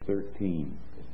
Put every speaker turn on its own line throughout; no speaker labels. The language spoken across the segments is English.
13.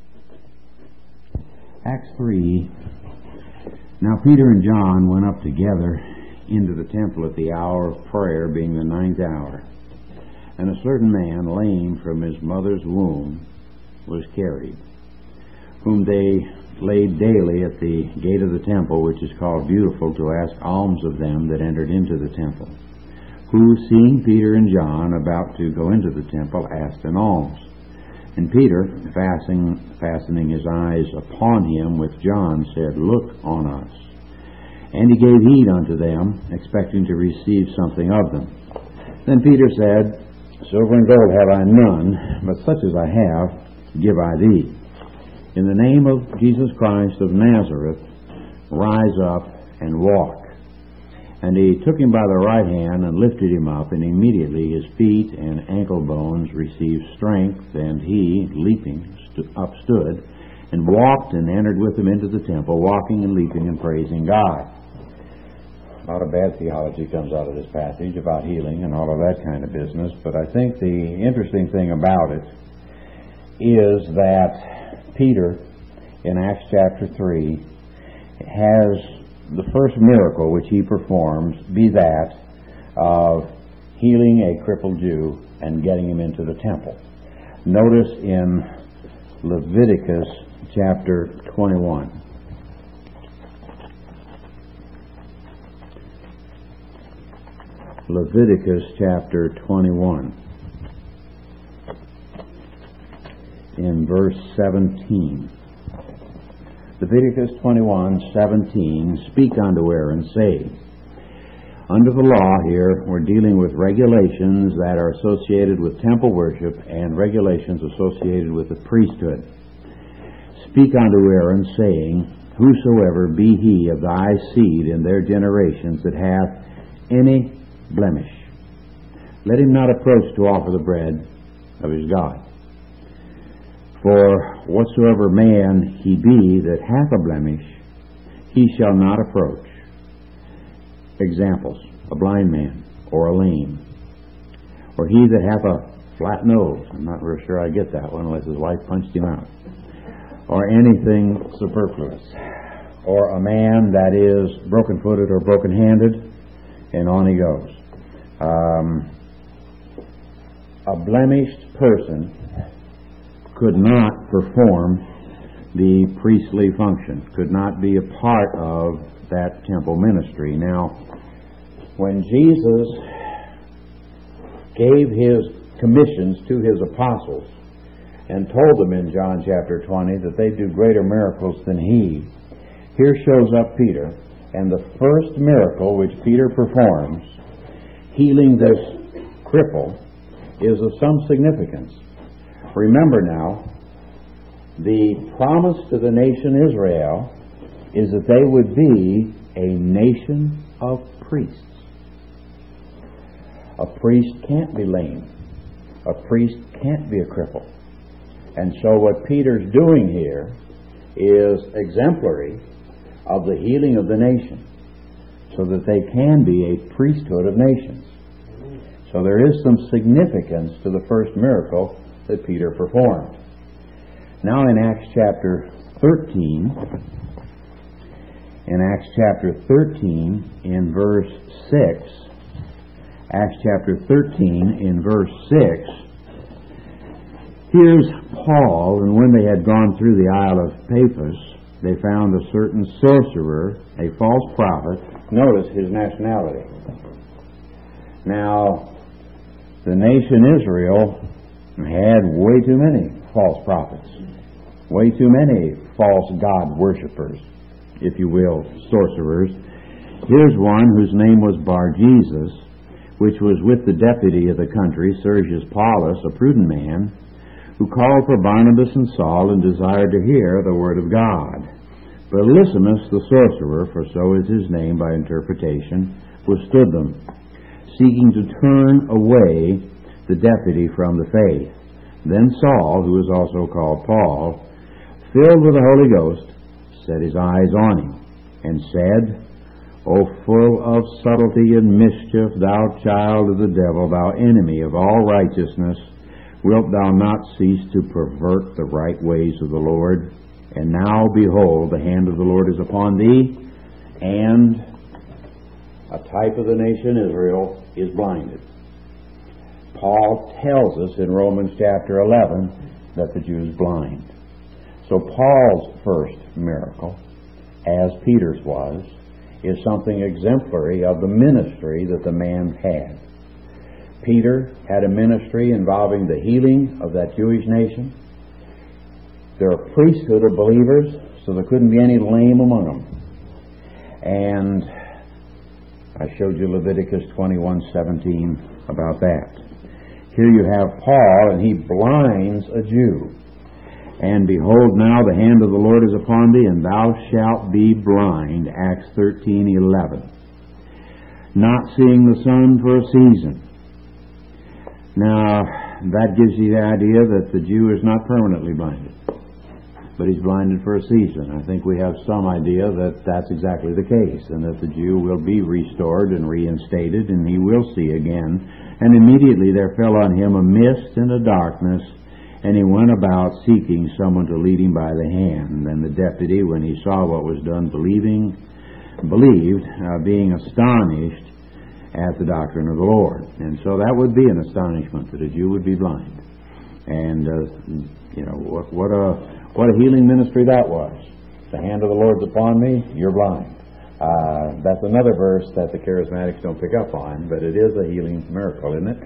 Acts 3. Now Peter and John went up together into the temple at the hour of prayer, being the 9th hour. And a certain man, lame from his mother's womb, was carried, whom they laid daily at the gate of the temple, which is called Beautiful, to ask alms of them that entered into the temple, who, seeing Peter and John about to go into the temple, asked an alms. And Peter, fastening his eyes upon him with John, said, Look on us. And he gave heed unto them, expecting to receive something of them. Then Peter said, Silver and gold have I none, but such as I have, give I thee. In the name of Jesus Christ of Nazareth, rise up and walk. And he took him by the right hand and lifted him up, and immediately his feet and ankle bones received strength, and he, leaping up, stood, and walked and entered with them into the temple, walking and leaping and praising God. A lot of bad theology comes out of this passage about healing and all of that kind of business, but I think the interesting thing about it is that Peter, in Acts chapter 3, has the first miracle which he performs be that of healing a crippled Jew and getting him into the temple. Notice in Leviticus chapter 21. Leviticus chapter 21 in verse 17. Leviticus 21:17, Speak unto Aaron, saying, Under the law here, we're dealing with regulations that are associated with temple worship and regulations associated with the priesthood. Speak unto Aaron, saying, Whosoever be he of thy seed in their generations that hath any blemish, let him not approach to offer the bread of his God. For whatsoever man he be that hath a blemish, he shall not approach. Examples, a blind man, or a lame, or he that hath a flat nose. I'm not real sure I get that one unless his wife punched him out. Or anything superfluous. Or a man that is broken-footed or broken-handed, and on he goes. A blemished person could not perform the priestly function, could not be a part of that temple ministry. Now, when Jesus gave his commissions to his apostles and told them in John chapter 20 that they do greater miracles than he, here shows up Peter, and the first miracle which Peter performs, healing this cripple, is of some significance. Remember now, the promise to the nation Israel is that they would be a nation of priests. A priest can't be lame. A priest can't be a cripple. And so what Peter's doing here is exemplary of the healing of the nation, so that they can be a priesthood of nations. So there is some significance to the first miracle that Peter performed. Now in Acts chapter 13, in verse 6, Acts chapter 13 in verse 6, here's Paul, and when they had gone through the Isle of Paphos, they found a certain sorcerer, a false prophet. Notice his nationality. Now, the nation Israel had way too many false prophets, way too many false God worshippers, if you will, sorcerers. Here's one whose name was Bar-Jesus, which was with the deputy of the country, Sergius Paulus, a prudent man, who called for Barnabas and Saul and desired to hear the word of God. But Lysimus the sorcerer, for so is his name by interpretation, withstood them, seeking to turn away the deputy from the faith. Then Saul, who is also called Paul, filled with the Holy Ghost, set his eyes on him, and said, O full of subtlety and mischief, thou child of the devil, thou enemy of all righteousness, Wilt thou not cease to pervert the right ways of the Lord? And now, behold, the hand of the Lord is upon thee, and a type of the nation Israel is blinded. Paul tells us in Romans chapter 11 that the Jew is blind. So Paul's first miracle, as Peter's was, is something exemplary of the ministry that the man had. Peter had a ministry involving the healing of that Jewish nation. They're a priesthood of believers, so there couldn't be any lame among them. And I showed you Leviticus 21:17 about that. Here you have Paul, and he blinds a Jew. And behold, now the hand of the Lord is upon thee, and thou shalt be blind. Acts 13:11. Not seeing the sun for a season. Now, that gives you the idea that the Jew is not permanently blinded, but he's blinded for a season. I think we have some idea that that's exactly the case, and that the Jew will be restored and reinstated, and he will see again. And immediately there fell on him a mist and a darkness, and he went about seeking someone to lead him by the hand. And the deputy, when he saw what was done, believed, being astonished at the doctrine of the Lord. And so that would be an astonishment, that a Jew would be blind. And what a healing ministry that was. The hand of the Lord's upon me, you're blind. That's another verse that the charismatics don't pick up on, but it is a healing miracle, isn't it?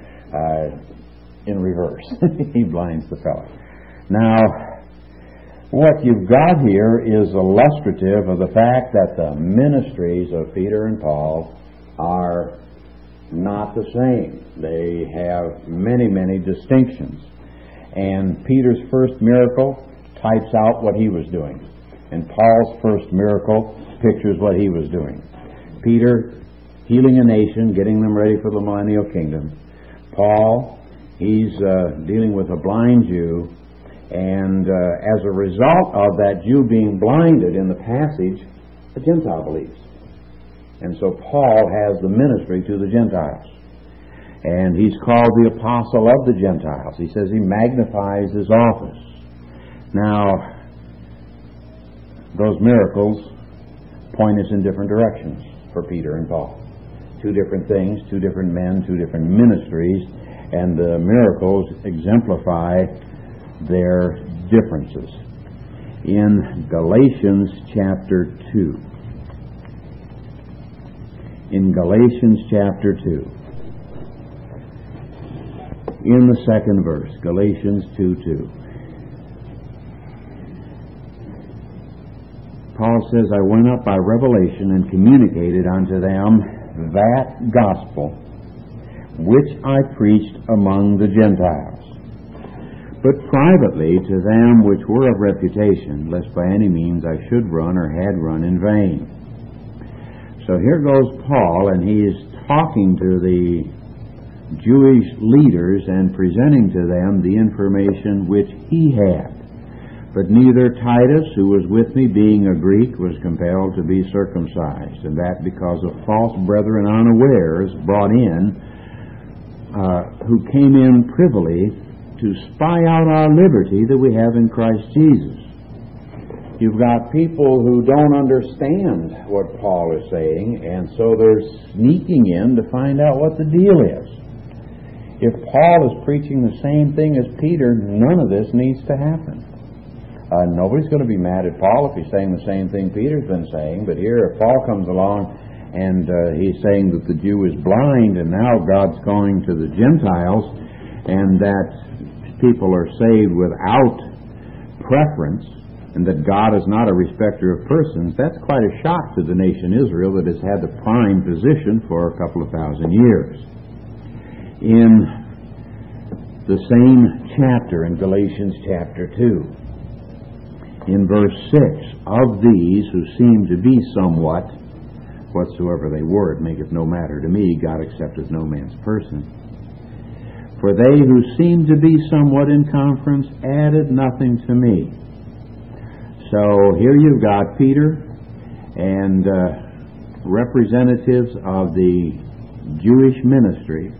In reverse. He blinds the fellow. Now, what you've got here is illustrative of the fact that the ministries of Peter and Paul are not the same. They have many, many distinctions. And Peter's first miracle types out what he was doing. And Paul's first miracle pictures what he was doing. Peter, healing a nation, getting them ready for the millennial kingdom. Paul, he's dealing with a blind Jew, and as a result of that Jew being blinded in the passage, the Gentile believes. And so Paul has the ministry to the Gentiles. And he's called the apostle of the Gentiles. He says he magnifies his office. Now, those miracles point us in different directions for Peter and Paul. Two different things, two different men, two different ministries, and the miracles exemplify their differences. In Galatians chapter 2. In Galatians chapter 2. In the second verse, Galatians 2:2. Paul says, I went up by revelation and communicated unto them that gospel which I preached among the Gentiles, but privately to them which were of reputation, lest by any means I should run or had run in vain. So here goes Paul, and he is talking to the Jewish leaders and presenting to them the information which he had. But neither Titus, who was with me, being a Greek, was compelled to be circumcised, and that because of false brethren unawares brought in, who came in privily to spy out our liberty that we have in Christ Jesus. You've got people who don't understand what Paul is saying, and so they're sneaking in to find out what the deal is. If Paul is preaching the same thing as Peter, none of this needs to happen. Nobody's going to be mad at Paul if he's saying the same thing Peter's been saying, but here if Paul comes along and he's saying that the Jew is blind and now God's going to the Gentiles and that people are saved without preference, and that God is not a respecter of persons, that's quite a shock to the nation Israel that has had the prime position for a couple of thousand years. In the same chapter, in Galatians chapter 2, in verse 6, of these who seem to be somewhat, whatsoever they were, it maketh no matter to me, God accepteth no man's person. For they who seemed to be somewhat in conference added nothing to me. So here you've got Peter and representatives of the Jewish ministry,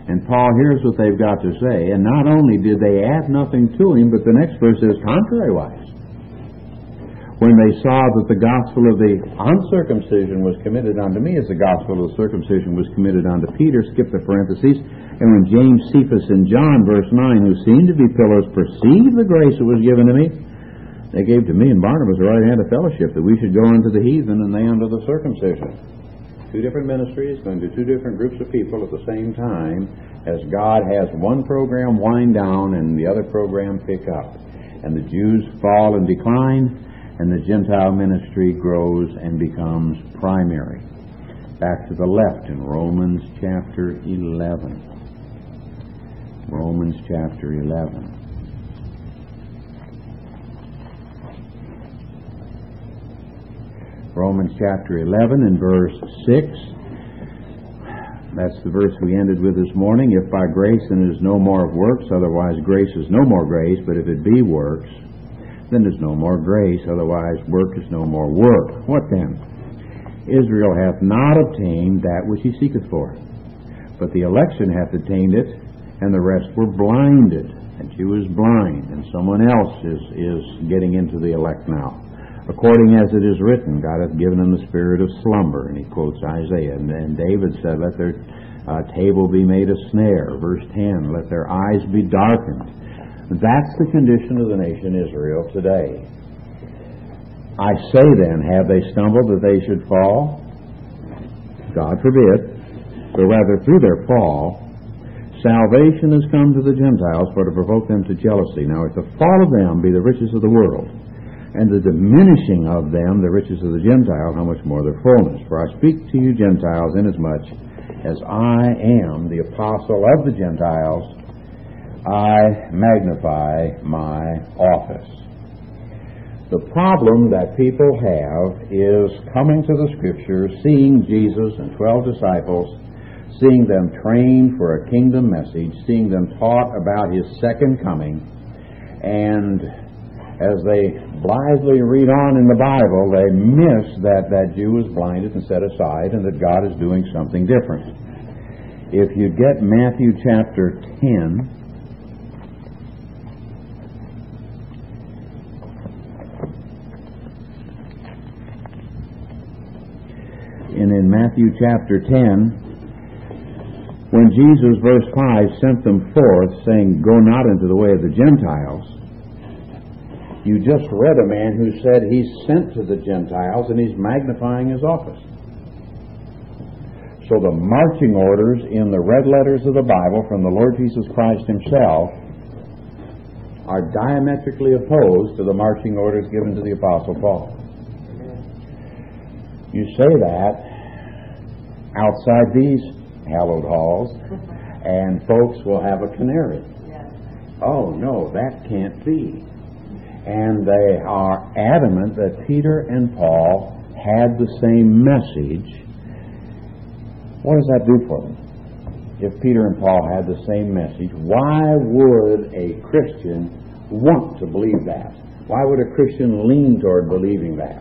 And Paul hears what they've got to say, and not only did they add nothing to him, but the next verse says contrariwise. When they saw that the gospel of the uncircumcision was committed unto me, as the gospel of the circumcision was committed unto Peter, skip the parentheses, and when James, Cephas, and John, verse 9, who seemed to be pillars, perceived the grace that was given to me, they gave to me and Barnabas the right hand of fellowship, that we should go unto the heathen and they unto the circumcision. Two different ministries going to two different groups of people at the same time, as God has one program wind down and the other program pick up. And the Jews fall and decline, and the Gentile ministry grows and becomes primary. Back to the left in Romans chapter 11. Romans chapter 11. Romans chapter 11 and verse 6. That's the verse we ended with this morning. If by grace, then it is no more of works, otherwise grace is no more grace. But if it be works, then is no more grace, otherwise work is no more work. What then? Israel hath not obtained that which he seeketh for, but the election hath attained it, and the rest were blinded. And she was blind, and someone else is getting into the elect now. According as it is written, God hath given them the spirit of slumber. And he quotes Isaiah. And David said, let their table be made a snare. Verse 10, let their eyes be darkened. That's the condition of the nation Israel today. I say then, have they stumbled that they should fall? God forbid. But rather through their fall, salvation has come to the Gentiles for to provoke them to jealousy. Now if the fall of them be the riches of the world, and the diminishing of them the riches of the Gentiles, how much more their fullness? For I speak to you Gentiles, inasmuch as I am the apostle of the Gentiles, I magnify my office. The problem that people have is coming to the Scriptures, seeing Jesus and 12 disciples, seeing them trained for a kingdom message, seeing them taught about His second coming, and as they blithely read on in the Bible, they miss that Jew was blinded and set aside, and that God is doing something different. If you get Matthew chapter 10, and in Matthew chapter 10, when Jesus, verse 5, sent them forth, saying, go not into the way of the Gentiles, you just read a man who said he's sent to the Gentiles and he's magnifying his office. So the marching orders in the red letters of the Bible from the Lord Jesus Christ Himself are diametrically opposed to the marching orders given to the Apostle Paul. You say that outside these hallowed halls, and folks will have a canary. Oh, no, that can't be. And they are adamant that Peter and Paul had the same message. What does that do for them? If Peter and Paul had the same message, why would a Christian want to believe that? Why would a Christian lean toward believing that?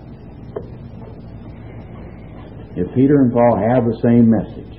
If Peter and Paul have the same message,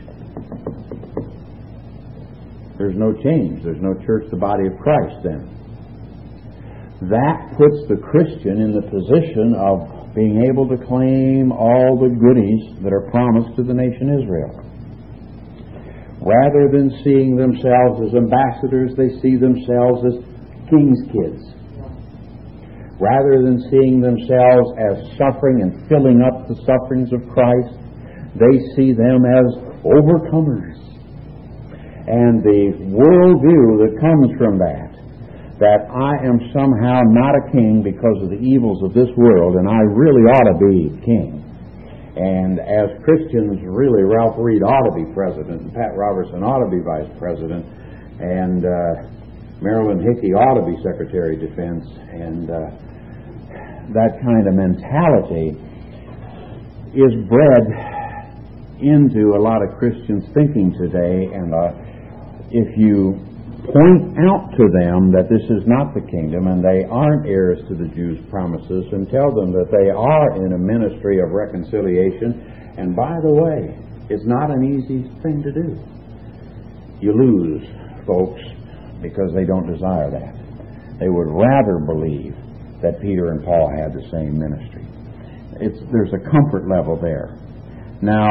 there's no change. There's no church, the body of Christ then. That puts the Christian in the position of being able to claim all the goodies that are promised to the nation Israel. Rather than seeing themselves as ambassadors, they see themselves as king's kids. Rather than seeing themselves as suffering and filling up the sufferings of Christ, they see them as overcomers. And the worldview that comes from that I am somehow not a king because of the evils of this world, and I really ought to be king. And as Christians, really, Ralph Reed ought to be president, and Pat Robertson ought to be vice president, and Marilyn Hickey ought to be Secretary of Defense, and that kind of mentality is bred into a lot of Christians' thinking today, and if you point out to them that this is not the kingdom and they aren't heirs to the Jews' promises, and tell them that they are in a ministry of reconciliation, and by the way, it's not an easy thing to do. You lose folks because they don't desire that. They would rather believe that Peter and Paul had the same ministry. There's a comfort level there. Now,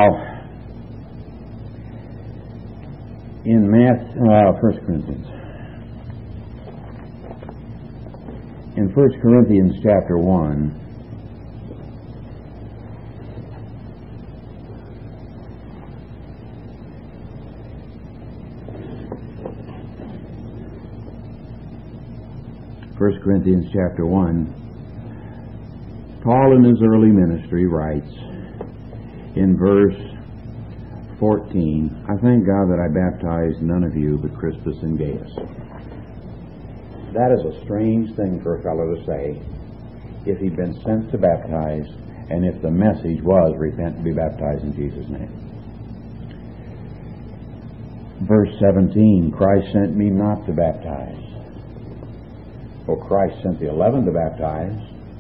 in 1 Corinthians. In 1 Corinthians chapter 1, Paul in his early ministry writes in verse 14, I thank God that I baptized none of you but Crispus and Gaius. That is a strange thing for a fellow to say if he'd been sent to baptize and if the message was repent and be baptized in Jesus' name. Verse 17, Christ sent me not to baptize. Well, Christ sent the 11 to baptize.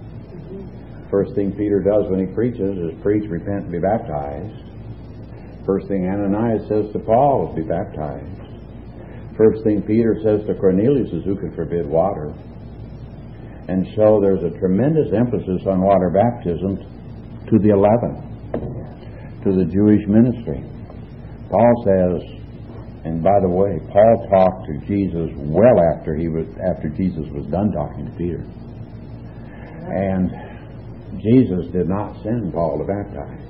First thing Peter does when he preaches is preach, repent, and be baptized. First thing Ananias says to Paul is be baptized. First thing Peter says to Cornelius is who can forbid water. And so there's a tremendous emphasis on water baptism to the 11, to the Jewish ministry. Paul says, and by the way, Paul talked to Jesus well after Jesus was done talking to Peter. And Jesus did not send Paul to baptize.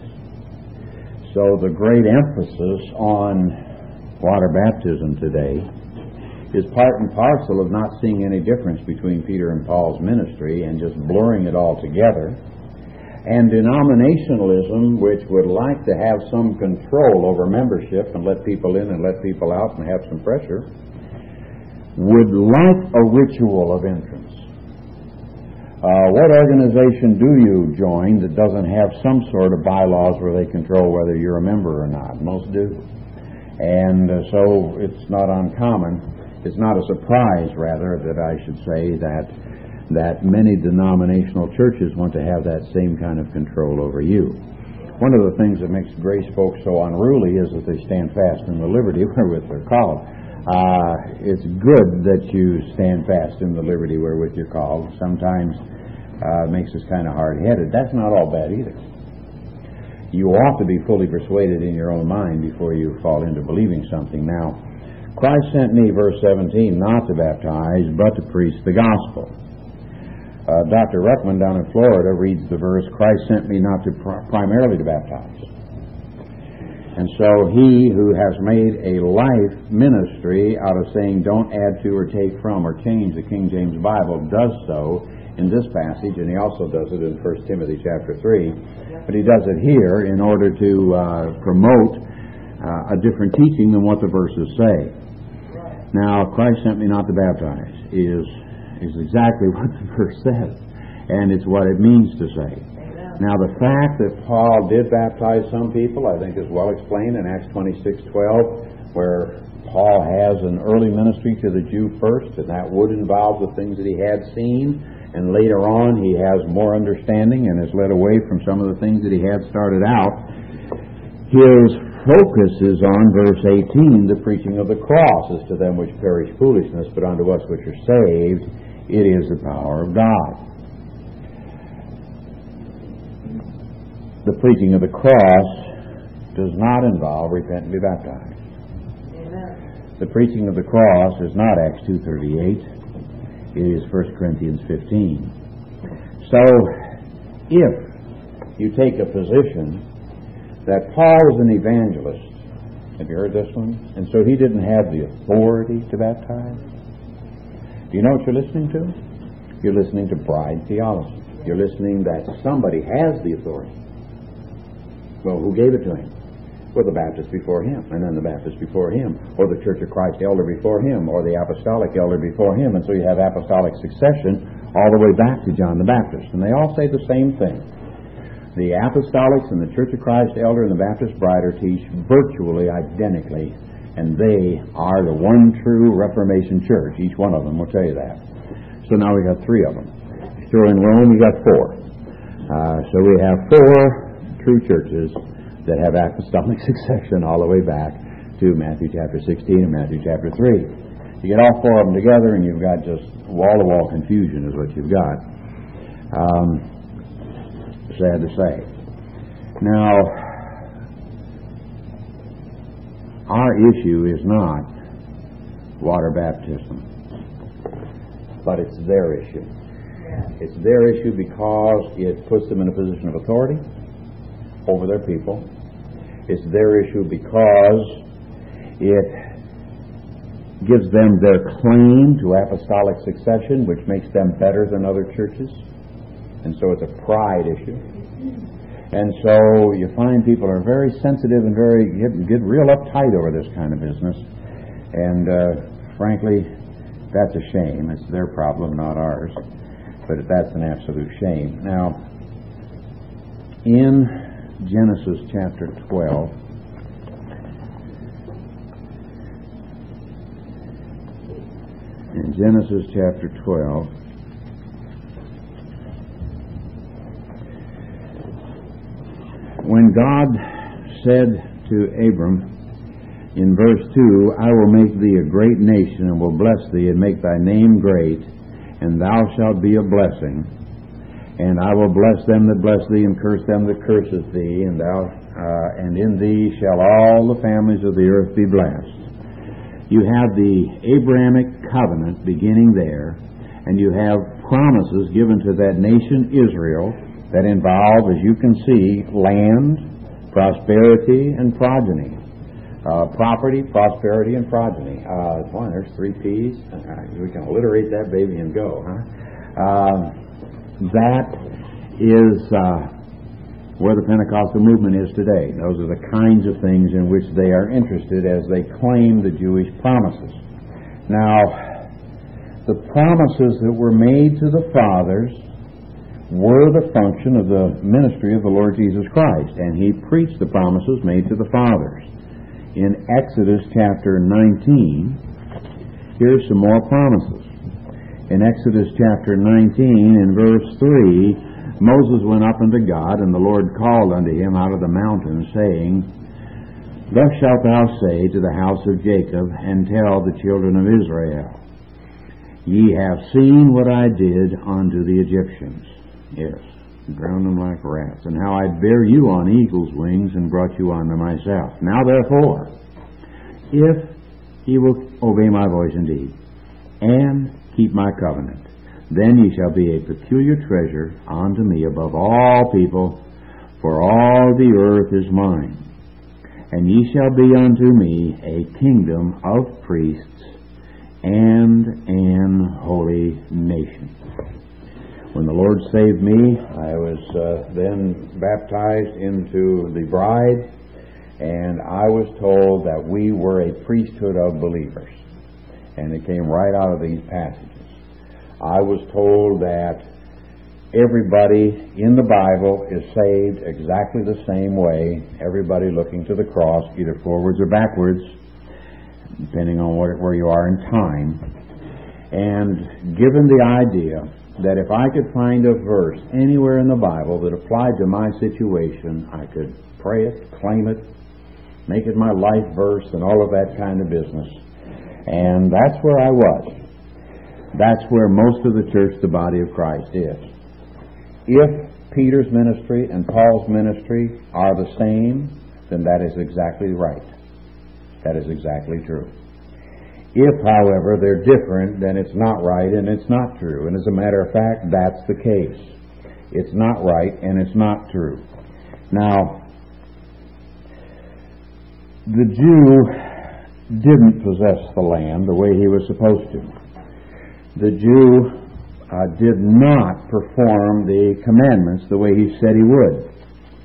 So the great emphasis on water baptism today is part and parcel of not seeing any difference between Peter and Paul's ministry and just blurring it all together. And denominationalism, which would like to have some control over membership and let people in and let people out and have some pressure, would like a ritual of entrance. What organization do you join that doesn't have some sort of bylaws where they control whether you're a member or not? Most do. And so it's not uncommon, it's not a surprise, rather, that I should say that many denominational churches want to have that same kind of control over you. One of the things that makes grace folks so unruly is that they stand fast in the liberty wherewith they're called. It's good that you stand fast in the liberty wherewith you're called. Sometimes it makes us kind of hard-headed. That's not all bad either. You ought to be fully persuaded in your own mind before you fall into believing something. Now, Christ sent me, verse 17, not to baptize, but to preach the gospel. Dr. Ruckman down in Florida reads the verse, Christ sent me not to primarily to baptize. And so he who has made a life ministry out of saying don't add to or take from or change the King James Bible does so in this passage, and he also does it in 1 Timothy chapter 3. But he does it here in order to promote a different teaching than what the verses say. Now, Christ sent me not to baptize is exactly what the verse says, and it's what it means to say. Now, the fact that Paul did baptize some people, I think, is well explained in Acts 26:12, where Paul has an early ministry to the Jew first, and that would involve the things that he had seen, and later on he has more understanding and is led away from some of the things that he had started out. His focus is on verse 18, the preaching of the cross is to them which perish foolishness, but unto us which are saved it is the power of God. The preaching of the cross does not involve repent and be baptized. Amen. The preaching of the cross is not Acts 2:38. It is 1 Corinthians 15. So, if you take a position that Paul was an evangelist, have you heard this one? And so he didn't have the authority to baptize. Do you know what you're listening to? You're listening to bride theology. You're listening that somebody has the authority. Well, who gave it to him? Well, the Baptist before him, and then the Baptist before him, or the Church of Christ elder before him, or the Apostolic elder before him. And so you have apostolic succession all the way back to John the Baptist. And they all say the same thing. The Apostolics and the Church of Christ elder and the Baptist bride are teach virtually identically, and they are the one true Reformation church. Each one of them will tell you that. So now we got three of them. If you throw in Rome, you got four. So we have four true churches that have apostolic succession all the way back to Matthew chapter 16 and Matthew chapter 3. You get all four of them together and you've got just wall-to-wall confusion is what you've got. Sad to say. Now, our issue is not water baptism, but it's their issue. It's their issue because it puts them in a position of authority over their people. It's their issue because it gives them their claim to apostolic succession, which makes them better than other churches. And so it's a pride issue. And so you find people are very sensitive and get real uptight over this kind of business. And frankly, that's a shame. It's their problem, not ours. But that's an absolute shame. Now, in Genesis chapter 12, in Genesis chapter 12, when God said to Abram in verse 2, I will make thee a great nation and will bless thee and make thy name great, and thou shalt be a blessing. And I will bless them that bless thee, and curse them that curseth thee, and in thee shall all the families of the earth be blessed. You have the Abrahamic covenant beginning there, and you have promises given to that nation Israel that involve, as you can see, land, prosperity, and progeny. Property, prosperity, and progeny. Boy, there's 3 P's. We can alliterate that baby and go, huh? That is where the Pentecostal movement is today. Those are the kinds of things in which they are interested as they claim the Jewish promises. Now, the promises that were made to the fathers were the function of the ministry of the Lord Jesus Christ, and He preached the promises made to the fathers. In Exodus chapter 19, here's some more promises. In Exodus chapter 19, in verse 3, Moses went up unto God, and the Lord called unto him out of the mountain, saying, Thus shalt thou say to the house of Jacob, and tell the children of Israel, Ye have seen what I did unto the Egyptians. Yes, drowned them like rats, and how I bare you on eagle's wings and brought you unto myself. Now therefore, if ye will obey my voice indeed, and keep my covenant, then ye shall be a peculiar treasure unto me above all people, for all the earth is mine. And ye shall be unto me a kingdom of priests and an holy nation. When the Lord saved me, I was then baptized into the bride, and I was told that we were a priesthood of believers. And it came right out of these passages. I was told that everybody in the Bible is saved exactly the same way, everybody looking to the cross, either forwards or backwards, depending on where you are in time. And given the idea that if I could find a verse anywhere in the Bible that applied to my situation, I could pray it, claim it, make it my life verse, and all of that kind of business. And that's where I was. That's where most of the church, the body of Christ, is. If Peter's ministry and Paul's ministry are the same, then that is exactly right. That is exactly true. If, however, they're different, then it's not right and it's not true. And as a matter of fact, that's the case. It's not right and it's not true. Now, the Jew didn't possess the land the way he was supposed to. The Jew did not perform the commandments the way he said he would.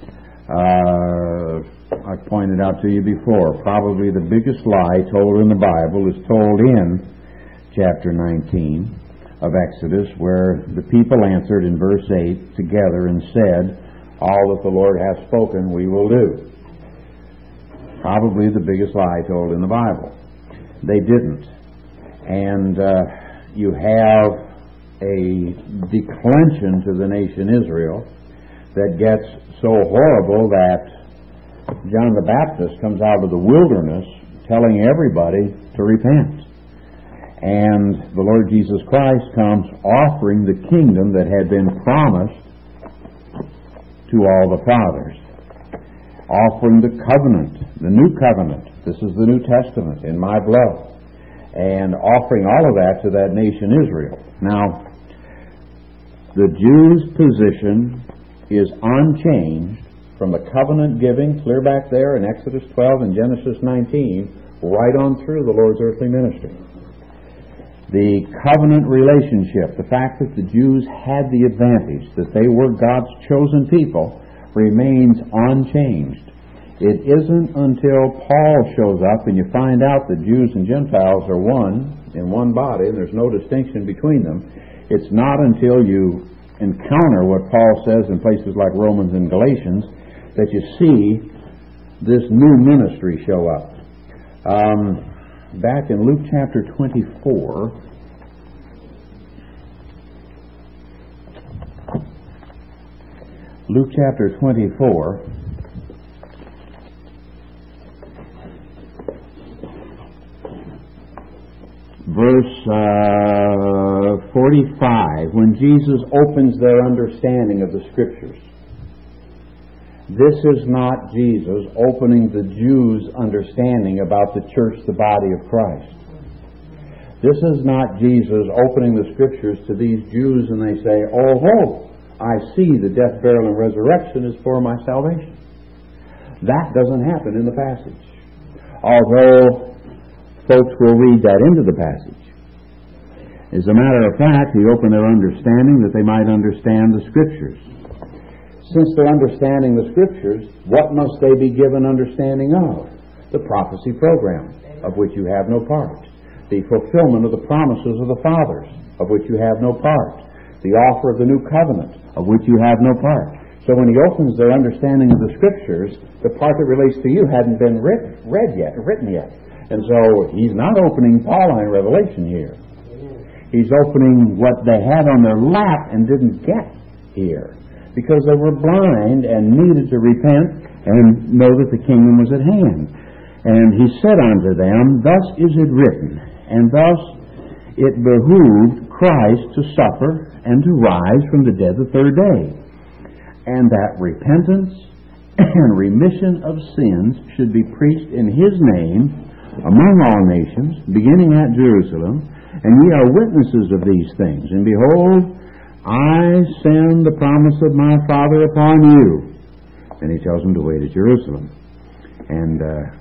I pointed out to you before, probably the biggest lie told in the Bible is told in chapter 19 of Exodus, where the people answered in verse 8 together and said, All that the Lord hath spoken we will do. Probably the biggest lie told in the Bible. They didn't. And you have a declension to the nation Israel that gets so horrible that John the Baptist comes out of the wilderness telling everybody to repent. And the Lord Jesus Christ comes offering the kingdom that had been promised to all the fathers. Offering the covenant, the new covenant. This is the New Testament in my blood. And offering all of that to that nation Israel. Now, the Jews' position is unchanged from the covenant giving, clear back there in Exodus 12 and Genesis 19, right on through the Lord's earthly ministry. The covenant relationship, the fact that the Jews had the advantage, that they were God's chosen people, remains unchanged. It isn't until Paul shows up and you find out that Jews and Gentiles are one in one body and there's no distinction between them. It's not until you encounter what Paul says in places like Romans and Galatians that you see this new ministry show up. Back in Luke chapter 24, Luke chapter 24, verse 45, when Jesus opens their understanding of the Scriptures. This is not Jesus opening the Jews' understanding about the church, the body of Christ. This is not Jesus opening the Scriptures to these Jews and they say, "Oh, I see the death, burial, and resurrection is for my salvation." That doesn't happen in the passage. Although folks will read that into the passage. As a matter of fact, He opened their understanding that they might understand the Scriptures. Since they're understanding the Scriptures, what must they be given understanding of? The prophecy program, of which you have no part. The fulfillment of the promises of the fathers, of which you have no part. The offer of the new covenant, of which you have no part. So when He opens their understanding of the Scriptures, the part that relates to you hadn't been written yet. And so He's not opening Pauline revelation here. He's opening what they had on their lap and didn't get here, because they were blind and needed to repent and know that the kingdom was at hand. And He said unto them, "Thus is it written, and thus it behooved Christ to suffer and to rise from the dead the third day, and that repentance and remission of sins should be preached in His name among all nations, beginning at Jerusalem. And ye are witnesses of these things. And behold, I send the promise of my Father upon you." And He tells them to wait at Jerusalem. And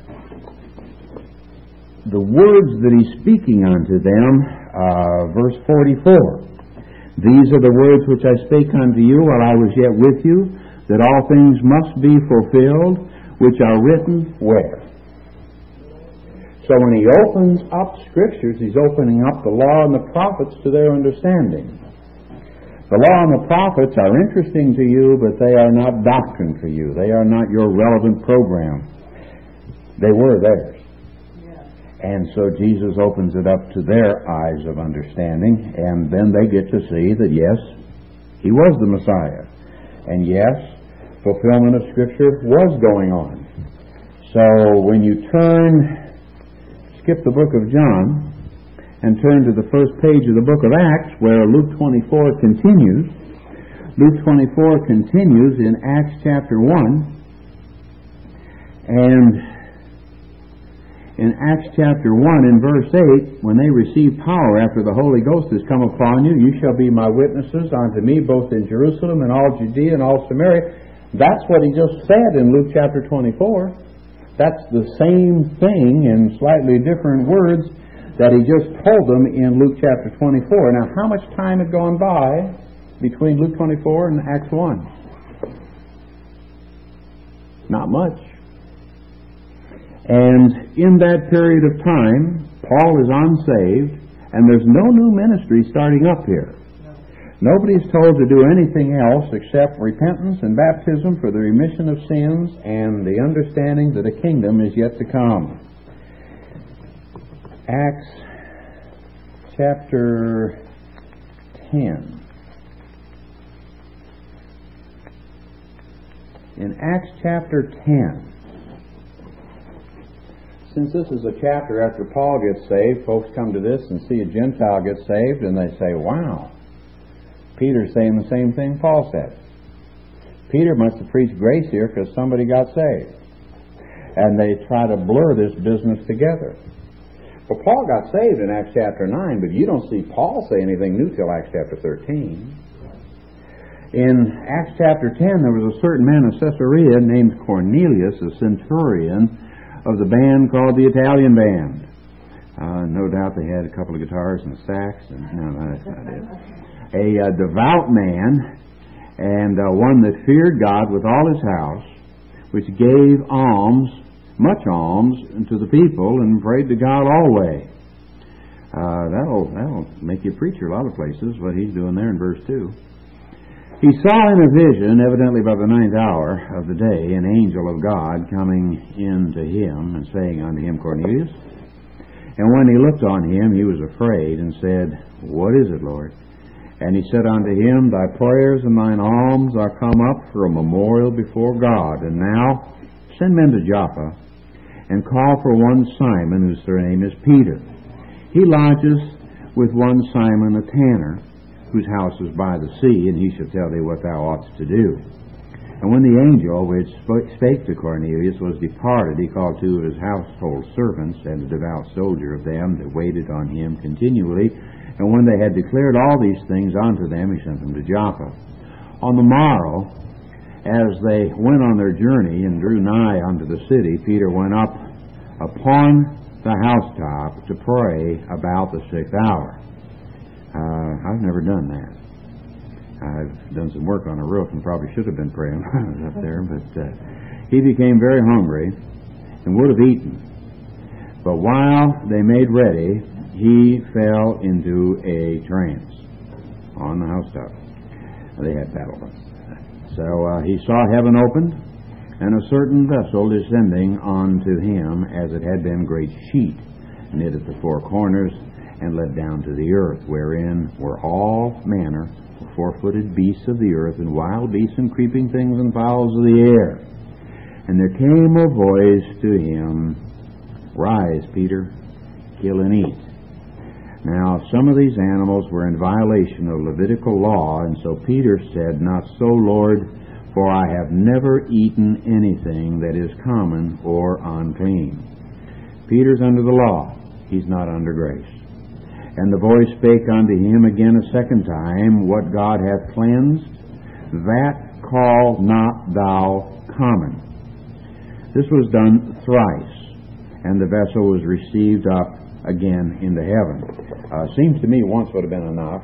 the words that He's speaking unto them, verse 44, "These are the words which I spake unto you while I was yet with you, that all things must be fulfilled, which are written" where? So when He opens up Scriptures, He's opening up the law and the prophets to their understanding. The law and the prophets are interesting to you, but they are not doctrine for you. They are not your relevant program. They were theirs. And so Jesus opens it up to their eyes of understanding, and then they get to see that, yes, He was the Messiah. And yes, fulfillment of Scripture was going on. So when you skip the book of John and turn to the first page of the book of Acts, where Luke 24 continues. Luke 24 continues in Acts chapter 1. And in Acts chapter 1 in verse 8, when they receive power after the Holy Ghost has come upon you, you shall be my witnesses unto me both in Jerusalem and all Judea and all Samaria. That's what He just said in Luke chapter 24. That's the same thing in slightly different words that He just told them in Luke chapter 24. Now, how much time had gone by between Luke 24 and Acts 1? Not much. And in that period of time, Paul is unsaved, and there's no new ministry starting up here. Nobody's told to do anything else except repentance and baptism for the remission of sins and the understanding that a kingdom is yet to come. Acts chapter 10. In Acts chapter 10, since this is a chapter after Paul gets saved, folks come to this and see a Gentile get saved, and they say, wow, Peter's saying the same thing Paul said. Peter must have preached grace here because somebody got saved. And they try to blur this business together. Well, Paul got saved in Acts chapter 9, but you don't see Paul say anything new till Acts chapter 13. In Acts chapter 10, there was a certain man of Caesarea named Cornelius, a centurion of the band called the Italian Band. No doubt they had a couple of guitars and a sax. No, that's not it. A devout man, and one that feared God with all his house, which gave alms, much alms, to the people, and prayed to God always. That'll make you preach a lot of places, what he's doing there in verse 2. He saw in a vision, evidently by the 9th hour of the day, an angel of God coming in to him and saying unto him, Cornelius. And when he looked on him, he was afraid and said, What is it, Lord? And he said unto him, Thy prayers and thine alms are come up for a memorial before God. And now send men to Joppa and call for one Simon, whose surname is Peter. He lodges with one Simon a tanner, whose house is by the sea, and he shall tell thee what thou oughtest to do. And when the angel which spake to Cornelius was departed, he called two of his household servants and a devout soldier of them that waited on him continually. And when they had declared all these things unto them, he sent them to Joppa. On the morrow, as they went on their journey and drew nigh unto the city, Peter went up upon the housetop to pray about the 6th hour. I've never done that. I've done some work on a roof and probably should have been praying when I was up there, but he became very hungry and would have eaten. But while they made ready, he fell into a trance on the housetop. They had battle. So he saw heaven opened, and a certain vessel descending unto him, as it had been great sheet, knit at the four corners, and led down to the earth, wherein were all manner of four-footed beasts of the earth, and wild beasts, and creeping things, and fowls of the air. And there came a voice to him, Rise, Peter, kill and eat. Now, some of these animals were in violation of Levitical law, and so Peter said, Not so, Lord, for I have never eaten anything that is common or unclean. Peter's under the law. He's not under grace. And the voice spake unto him again a second time, What God hath cleansed, that call not thou common. This was done thrice, and the vessel was received up again into heaven. Seems to me once would have been enough.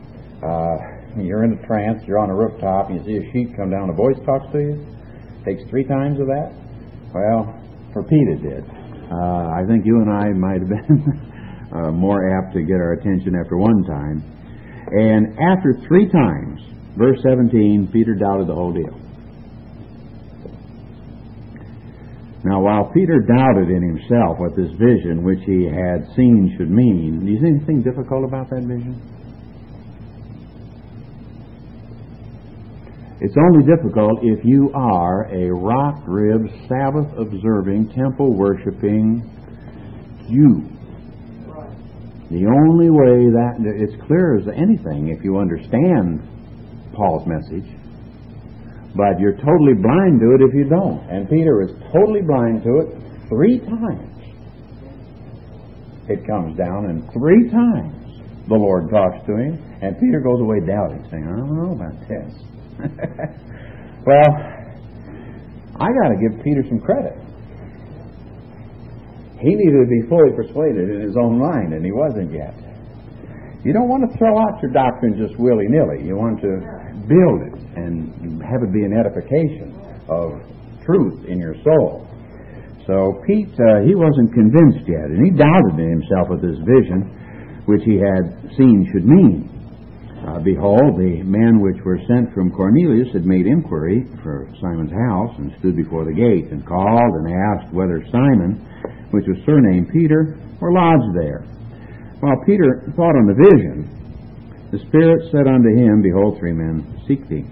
You're in a trance, you're on a rooftop, and you see a sheep come down, a voice talks to you. Takes 3 times of that. Well, for Pete it did. I think you and I might have been more apt to get our attention after one time. And after 3 times, verse 17, Peter doubted the whole deal. Now, while Peter doubted in himself what this vision which he had seen should mean, is anything difficult about that vision? It's only difficult if you are a rock-ribbed, Sabbath-observing, temple-worshiping Jew. The only way that it's clear as anything if you understand Paul's message, but you're totally blind to it if you don't. And Peter is totally blind to it 3 times. It comes down, and 3 times the Lord talks to him, and Peter goes away doubting, saying, I don't know about this. Well, I got to give Peter some credit. He needed to be fully persuaded in his own mind, and he wasn't yet. You don't want to throw out your doctrine just willy-nilly. You want to build it and have it be an edification of truth in your soul. So Pete, he wasn't convinced yet, and he doubted in himself what this vision which he had seen should mean. Behold, the men which were sent from Cornelius had made inquiry for Simon's house, and stood before the gate, and called and asked whether Simon, which was surnamed Peter, were lodged there. While Peter thought on the vision, the Spirit said unto him, Behold, 3 men seek thee.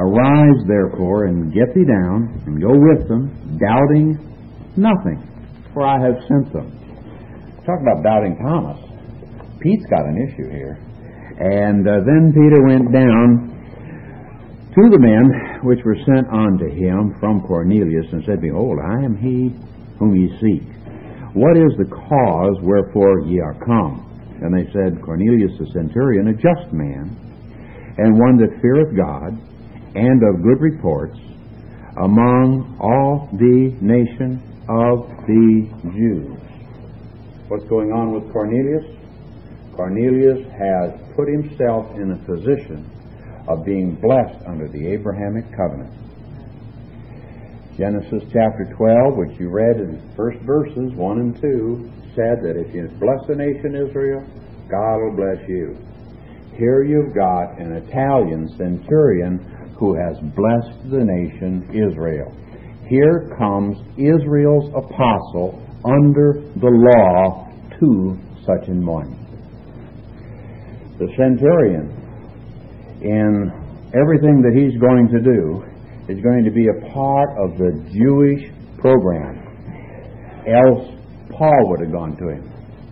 Arise, therefore, and get thee down, and go with them, doubting nothing. for I have sent them. Talk about doubting Thomas. Pete's got an issue here. And then Peter went down to the men which were sent unto him from Cornelius, and said, Behold, I am he whom ye seek. What is the cause wherefore ye are come? And they said, Cornelius the centurion, a just man, and one that feareth God, and of good reports, among all the nation of the Jews. What's going on with Cornelius? Cornelius has put himself in a position of being blessed under the Abrahamic covenant. Genesis chapter 12, which you read in the first verses 1 and 2, said that if you bless the nation Israel, God will bless you. Here you've got an Italian centurion who has blessed the nation Israel. Here comes Israel's apostle under the law to such an one. The centurion, in everything that he's going to do, is going to be a part of the Jewish program. Else Paul would have gone to him.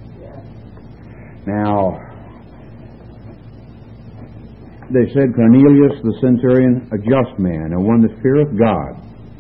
Now, they said, Cornelius the centurion, a just man, and one that feareth God,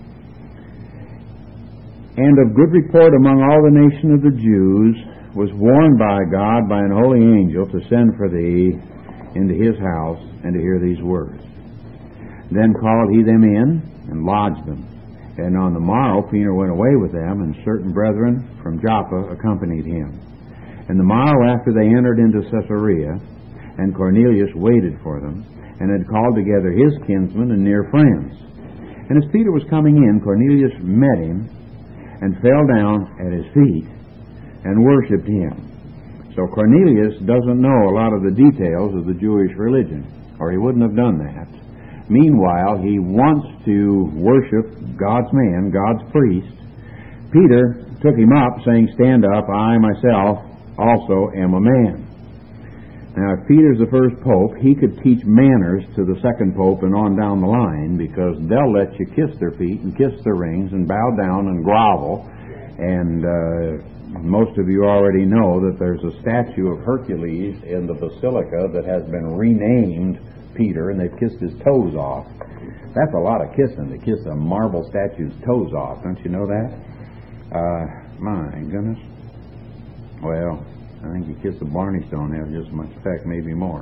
and of good report among all the nation of the Jews, was warned by God by an holy angel to send for thee into his house and to hear these words. Then called he them in and lodged them. And on the morrow Peter went away with them, and certain brethren from Joppa accompanied him. And the morrow after they entered into Caesarea, and Cornelius waited for them, and had called together his kinsmen and near friends. And as Peter was coming in, Cornelius met him, and fell down at his feet, and worshipped him. So Cornelius doesn't know a lot of the details of the Jewish religion, or he wouldn't have done that. Meanwhile, he wants to worship God's man, God's priest. Peter took him up, saying, Stand up, I myself also am a man. Now, if Peter's the first pope, he could teach manners to the second pope and on down the line, because they'll let you kiss their feet and kiss their rings and bow down and grovel. And most of you already know that there's a statue of Hercules in the basilica that has been renamed Peter, and they've kissed his toes off. That's a lot of kissing, to kiss a marble statue's toes off. Don't you know that? My goodness. Well, I think you kiss a Barney stone, have just as much effect, maybe more.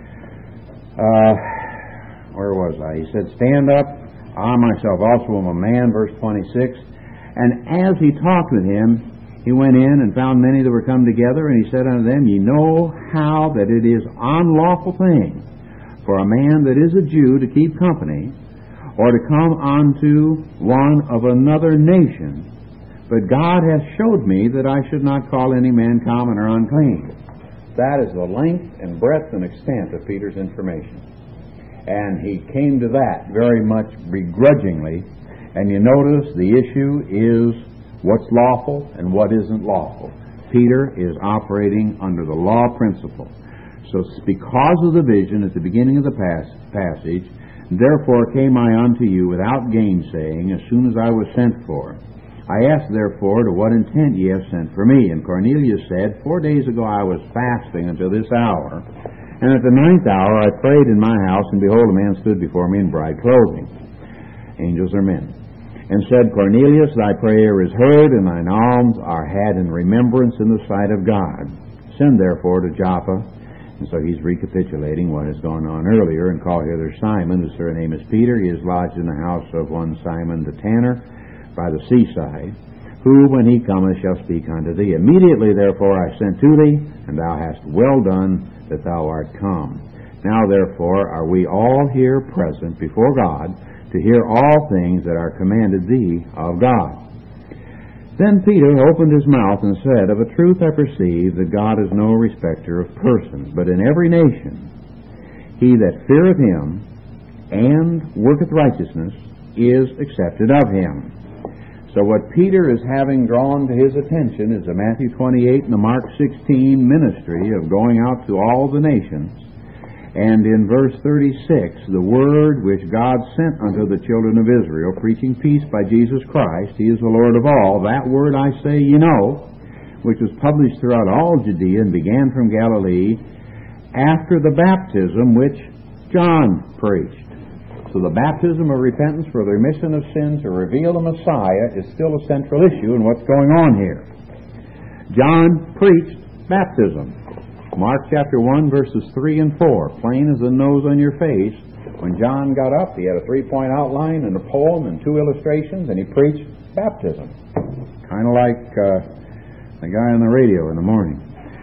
Where was I? He said, Stand up, I myself also am a man, verse 26. And as he talked with him, he went in and found many that were come together, and he said unto them, Ye know how that it is unlawful thing for a man that is a Jew to keep company, or to come unto one of another nation. But God hath showed me that I should not call any man common or unclean. That is the length and breadth and extent of Peter's information. And he came to that very much begrudgingly. And you notice the issue is what's lawful and what isn't lawful. Peter is operating under the law principle. So because of the vision at the beginning of the passage, Therefore came I unto you without gainsaying, as soon as I was sent for. I asked therefore to what intent ye have sent for me. And Cornelius said, 4 days ago I was fasting until this hour, and at the 9th hour I prayed in my house, and behold, a man stood before me in bright clothing. Angels are men. And said, Cornelius, thy prayer is heard, and thine alms are had in remembrance in the sight of God. Send therefore to Joppa. And so he's recapitulating what has gone on earlier, and call hither Simon, whose surname is Peter. He is lodged in the house of one Simon the tanner by the seaside, who, when he cometh, shall speak unto thee. Immediately therefore I sent to thee, and thou hast well done that thou art come. Now therefore are we all here present before God, to hear all things that are commanded thee of God. Then Peter opened his mouth and said, Of a truth I perceive that God is no respecter of persons, but in every nation he that feareth him and worketh righteousness is accepted of him. So what Peter is having drawn to his attention is the Matthew 28 and the Mark 16 ministry of going out to all the nations And in verse 36, the word which God sent unto the children of Israel, preaching peace by Jesus Christ, He is the Lord of all. That word I say ye know, which was published throughout all Judea and began from Galilee, after the baptism which John preached. So the baptism of repentance for the remission of sins to reveal the Messiah is still a central issue in what's going on here. John preached baptism. Mark chapter 1, verses 3 and 4. Plain as the nose on your face. When John got up, he had a 3-point outline and a poem and 2 illustrations, and he preached baptism. Kind of like the guy on the radio in the morning.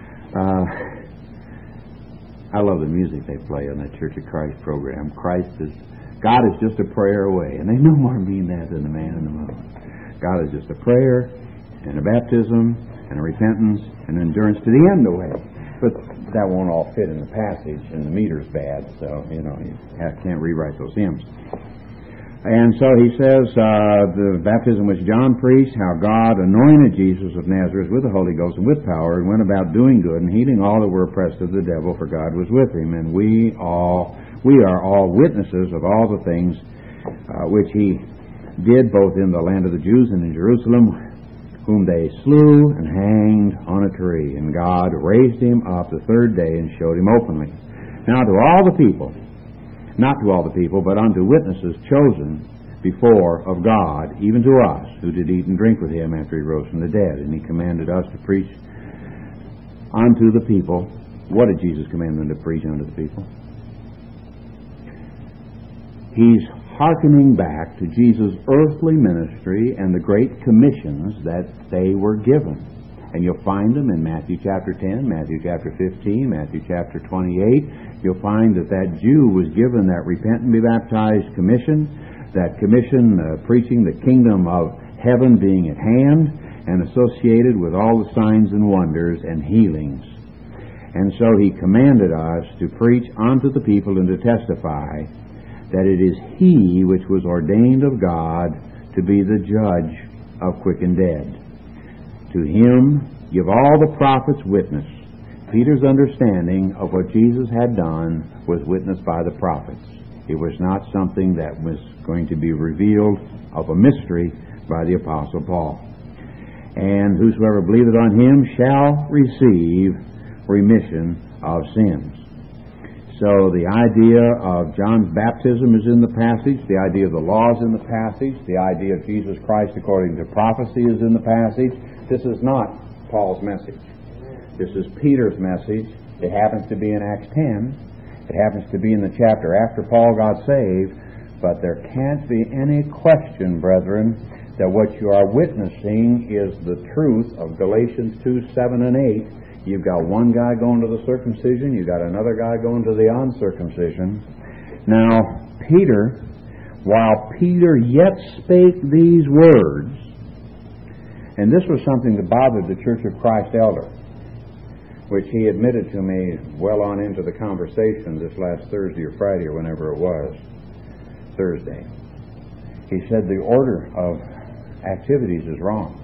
I love the music they play on that Church of Christ program. God is just a prayer away. And they no more mean that than the man in the moon. God is just a prayer and a baptism and a repentance and endurance to the end away. But that won't all fit in the passage, and the meter's bad, so, you can't rewrite those hymns. And so he says, the baptism which John preached, how God anointed Jesus of Nazareth with the Holy Ghost and with power, and went about doing good and healing all that were oppressed of the devil, for God was with him. And we are all witnesses of all the things which he did both in the land of the Jews and in Jerusalem, whom they slew and hanged on a tree. And God raised him up the third day and showed him openly. Now to all the people, not to all the people, but unto witnesses chosen before of God, even to us, who did eat and drink with him after he rose from the dead. And he commanded us to preach unto the people. What did Jesus command them to preach unto the people? He's hearkening back to Jesus' earthly ministry and the great commissions that they were given. And you'll find them in Matthew chapter 10, Matthew chapter 15, Matthew chapter 28. You'll find that Jew was given that repent and be baptized commission, that commission preaching the kingdom of heaven being at hand and associated with all the signs and wonders and healings. And so he commanded us to preach unto the people and to testify that it is He which was ordained of God to be the judge of quick and dead. To Him give all the prophets witness. Peter's understanding of what Jesus had done was witnessed by the prophets. It was not something that was going to be revealed of a mystery by the Apostle Paul. And whosoever believeth on Him shall receive remission of sins. So the idea of John's baptism is in the passage. The idea of the law is in the passage. The idea of Jesus Christ according to prophecy is in the passage. This is not Paul's message. This is Peter's message. It happens to be in Acts 10. It happens to be in the chapter after Paul got saved. But there can't be any question, brethren, that what you are witnessing is the truth of Galatians 2, 7, and 8. You've got one guy going to the circumcision. You've got another guy going to the uncircumcision. Now, Peter, while Peter yet spake these words, and this was something that bothered the Church of Christ elder, which he admitted to me well on into the conversation this last Thursday or Friday or whenever it was, Thursday. He said the order of activities is wrong.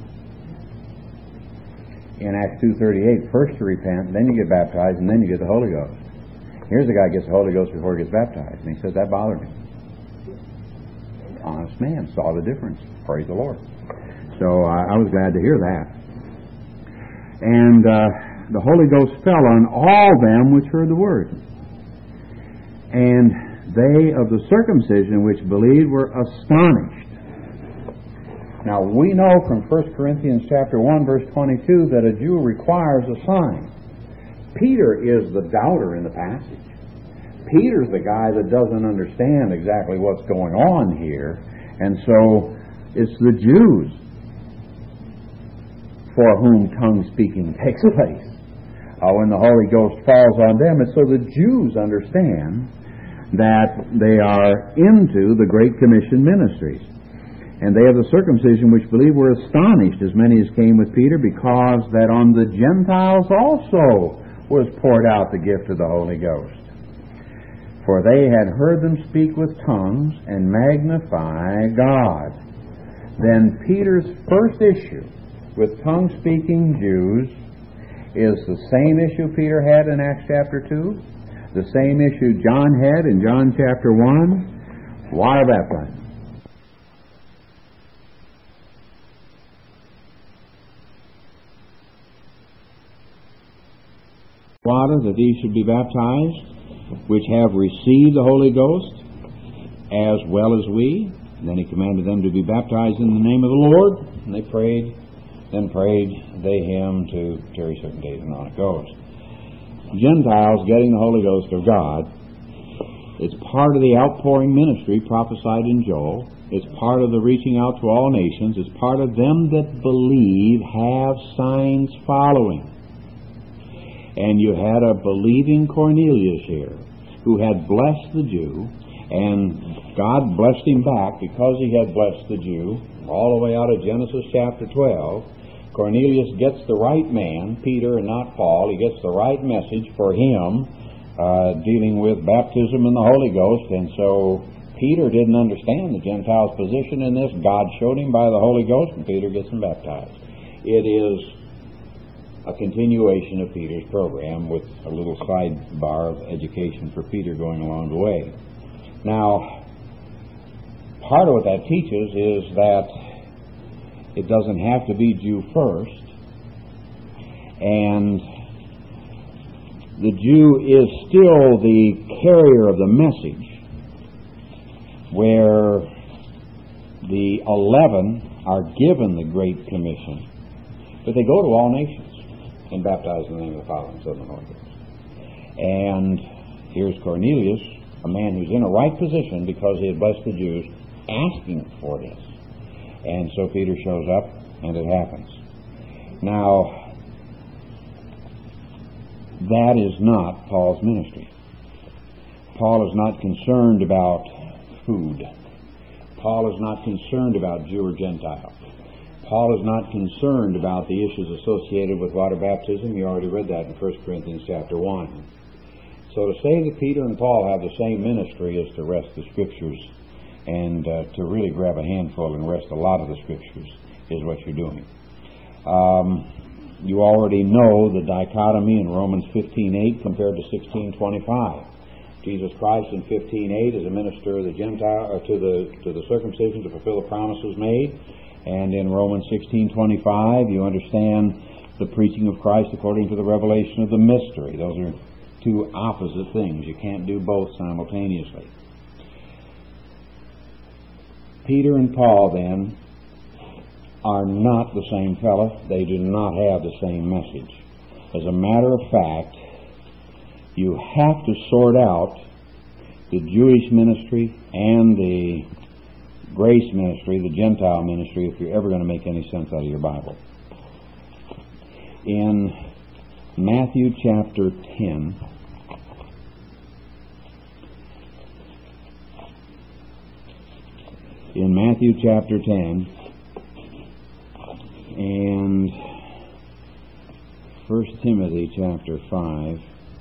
In Acts 2:38, first to repent, then you get baptized, and then you get the Holy Ghost. Here's a guy who gets the Holy Ghost before he gets baptized, and he says that bothered him. Honest man, saw the difference. Praise the Lord. So I was glad to hear that. And the Holy Ghost fell on all them which heard the word. And they of the circumcision which believed were astonished. Now, we know from 1 Corinthians chapter 1, verse 22, that a Jew requires a sign. Peter is the doubter in the passage. Peter's the guy that doesn't understand exactly what's going on here. And so, it's the Jews for whom tongue speaking takes place. When the Holy Ghost falls on them. And so the Jews understand that they are into the Great Commission ministries. And they of the circumcision which believe were astonished, as many as came with Peter, because that on the Gentiles also was poured out the gift of the Holy Ghost. For they had heard them speak with tongues and magnify God. Then Peter's first issue with tongue-speaking Jews is the same issue Peter had in Acts chapter 2. the same issue John had in John chapter 1, water baptism. Water, that these should be baptized, which have received the Holy Ghost, as well as we. And then he commanded them to be baptized in the name of the Lord. And they prayed. Then prayed they him to tarry certain days, and on it goes. Gentiles getting the Holy Ghost of God. It's part of the outpouring ministry prophesied in Joel. It's part of the reaching out to all nations. It's part of them that believe have signs following. And you had a believing Cornelius here who had blessed the Jew, and God blessed him back because he had blessed the Jew. All the way out of Genesis chapter 12, Cornelius gets the right man, Peter and not Paul. He gets the right message for him dealing with baptism in the Holy Ghost. And so Peter didn't understand the Gentiles' position in this. God showed him by the Holy Ghost, and Peter gets him baptized. It is a continuation of Peter's program with a little sidebar of education for Peter going along the way. Now, part of what that teaches is that it doesn't have to be Jew first, and the Jew is still the carrier of the message, where the 11 are given the Great Commission, but they go to all nations and baptize in the name of the Father and Son and the Holy Ghost. And here's Cornelius, a man who's in a right position because he had blessed the Jews, asking for this. And so Peter shows up, and it happens. Now, that is not Paul's ministry. Paul is not concerned about food. Paul is not concerned about Jew or Gentile. Paul is not concerned about the issues associated with water baptism. You already read that in 1 Corinthians chapter 1. So to say that Peter and Paul have the same ministry is to wrest the Scriptures, and to really grab a handful and wrest a lot of the Scriptures is what you're doing. You already know the dichotomy in Romans 15:8 compared to 16:25. Jesus Christ in 15:8 is a minister of the Gentile, to the circumcision to fulfill the promises made. And in Romans 16:25, you understand the preaching of Christ according to the revelation of the mystery. Those are two opposite things. You can't do both simultaneously. Peter and Paul, then, are not the same fellow. They do not have the same message. As a matter of fact, you have to sort out the Jewish ministry and the grace ministry, the Gentile ministry, if you're ever going to make any sense out of your Bible. In Matthew chapter 10, and 1 Timothy chapter 5,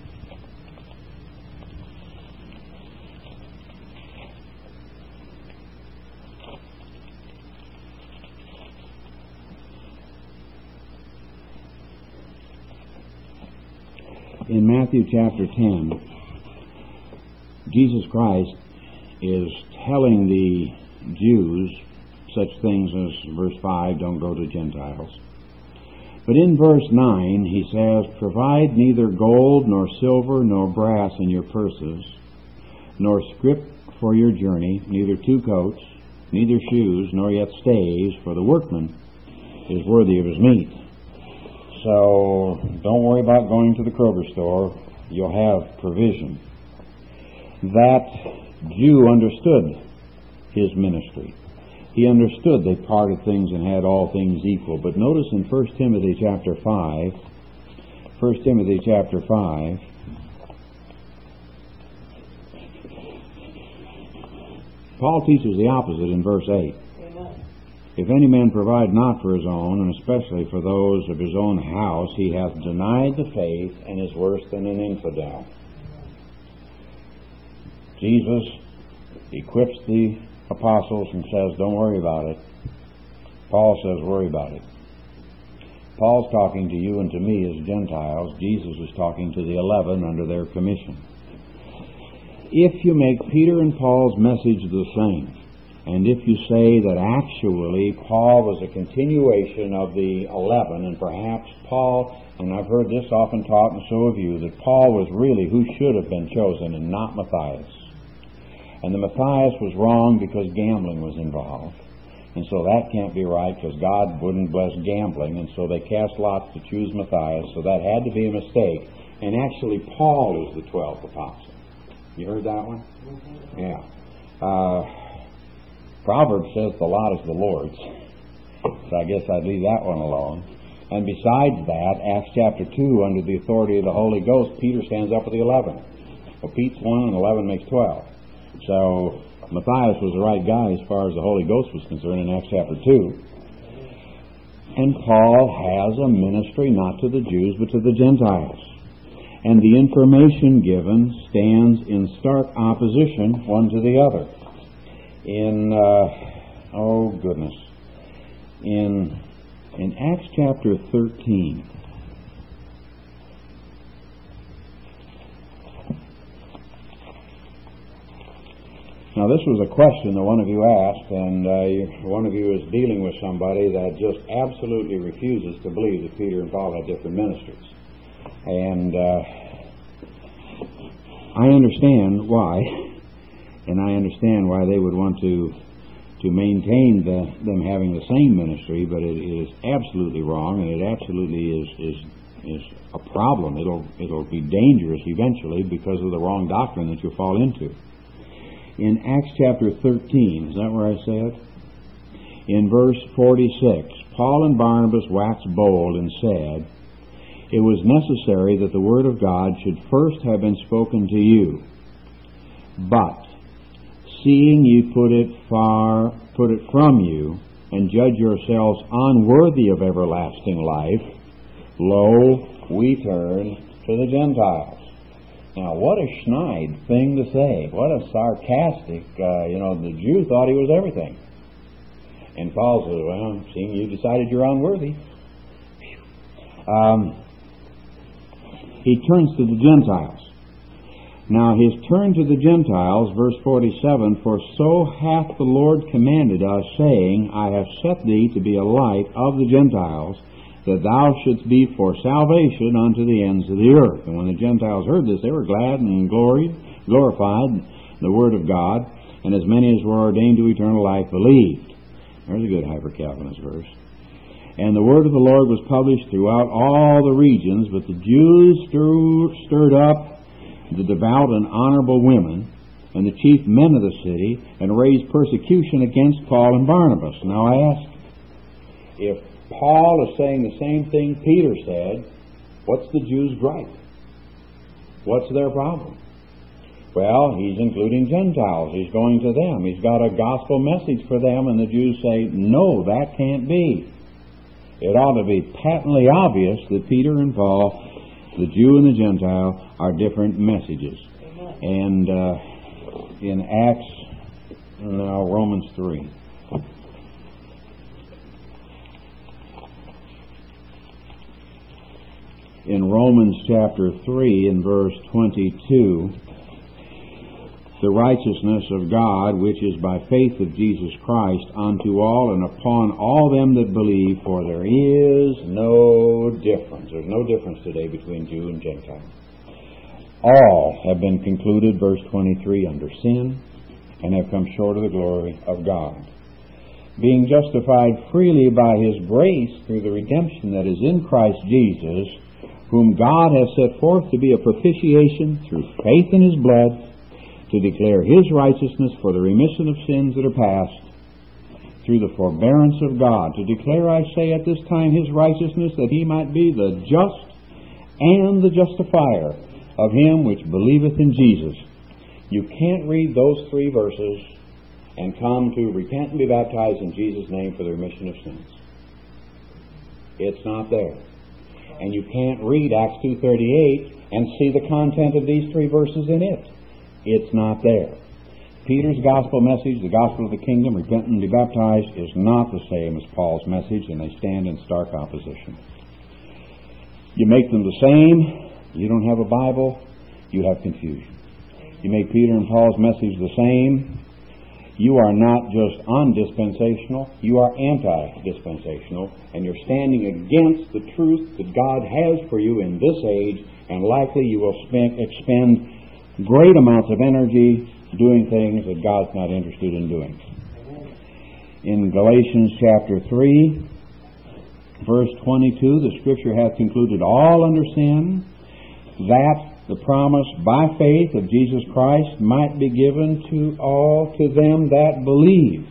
in Matthew chapter 10, Jesus Christ is telling the Jews such things as verse 5, don't go to Gentiles. But in verse 9, he says, provide neither gold nor silver nor brass in your purses, nor scrip for your journey, neither two coats, neither shoes, nor yet stays, for the workman is worthy of his meat. So don't worry about going to the Kroger store. You'll have provision. That Jew understood his ministry. He understood they parted things and had all things equal. But notice in 1 Timothy chapter 5, Paul teaches the opposite in verse 8. If any man provide not for his own, and especially for those of his own house, he hath denied the faith and is worse than an infidel. Jesus equips the apostles and says, don't worry about it. Paul says, worry about it. Paul's talking to you and to me as Gentiles. Jesus is talking to the 11 under their commission. if you make Peter and Paul's message the same, and if you say that actually Paul was a continuation of the 11, and perhaps Paul, and I've heard this often taught, and so have you, that Paul was really who should have been chosen and not Matthias. And the Matthias was wrong because gambling was involved. And so that can't be right because God wouldn't bless gambling, and so they cast lots to choose Matthias, so that had to be a mistake. And actually Paul is the 12th apostle. You heard that one? Yeah. Proverbs says the lot is the Lord's, so I guess I'd leave that one alone. And besides that, Acts chapter 2, under the authority of the Holy Ghost, Peter stands up with the 11. Well, Pete's 1 and 11 makes 12. So Matthias was the right guy as far as the Holy Ghost was concerned in Acts chapter 2. And Paul has a ministry not to the Jews but to the Gentiles. And the information given stands in stark opposition one to the other. In Acts chapter 13, now this was a question that one of you asked, and one of you is dealing with somebody that just absolutely refuses to believe that Peter and Paul had different ministries. And I understand why. And I understand why they would want to maintain them having the same ministry, but it is absolutely wrong, and it absolutely is a problem. It'll be dangerous eventually because of the wrong doctrine that you'll fall into. In Acts chapter 13, is that where I said? In verse 46, Paul and Barnabas waxed bold and said, "It was necessary that the word of God should first have been spoken to you. But seeing ye put it from you, and judge yourselves unworthy of everlasting life, lo, we turn to the Gentiles." Now, what a schneid thing to say. What a sarcastic, the Jew thought he was everything. And Paul says, well, seeing you decided you're unworthy. He turns to the Gentiles. Now, his turn to the Gentiles, verse 47, "For so hath the Lord commanded us, saying, I have set thee to be a light of the Gentiles, that thou shouldst be for salvation unto the ends of the earth." And when the Gentiles heard this, they were glad and glorified the word of God, and as many as were ordained to eternal life believed. There's a good Hyper-Calvinist verse. "And the word of the Lord was published throughout all the regions, but the Jews stirred up the devout and honorable women and the chief men of the city, and raised persecution against Paul and Barnabas." Now I ask, if Paul is saying the same thing Peter said, what's the Jews' gripe? What's their problem? Well, he's including Gentiles. He's going to them. He's got a gospel message for them, and the Jews say, no, that can't be. It ought to be patently obvious that Peter and Paul, the Jew and the Gentile, are different messages. And in Romans 3. In Romans chapter 3, in verse 22, "The righteousness of God, which is by faith of Jesus Christ, unto all and upon all them that believe, for there is no difference." There's no difference today between Jew and Gentile. "All have been concluded," verse 23, "under sin, and have come short of the glory of God, being justified freely by His grace through the redemption that is in Christ Jesus, whom God has set forth to be a propitiation through faith in His blood, to declare His righteousness for the remission of sins that are past, through the forbearance of God, to declare, I say, at this time His righteousness, that He might be the just and the justifier of him which believeth in Jesus." You can't read those three verses and come to repent and be baptized in Jesus' name for the remission of sins. It's not there. And you can't read Acts 2:38 and see the content of these three verses in it. It's not there. Peter's gospel message, the gospel of the kingdom, repent and be baptized, is not the same as Paul's message, and they stand in stark opposition. You make them the same, you don't have a Bible, you have confusion. You make Peter and Paul's message the same. You are not just undispensational, you are anti-dispensational, and you're standing against the truth that God has for you in this age, and likely you will expend great amounts of energy doing things that God's not interested in doing. In Galatians chapter 3, verse 22, the Scripture hath concluded all under sin, that the promise by faith of Jesus Christ might be given to them that believe.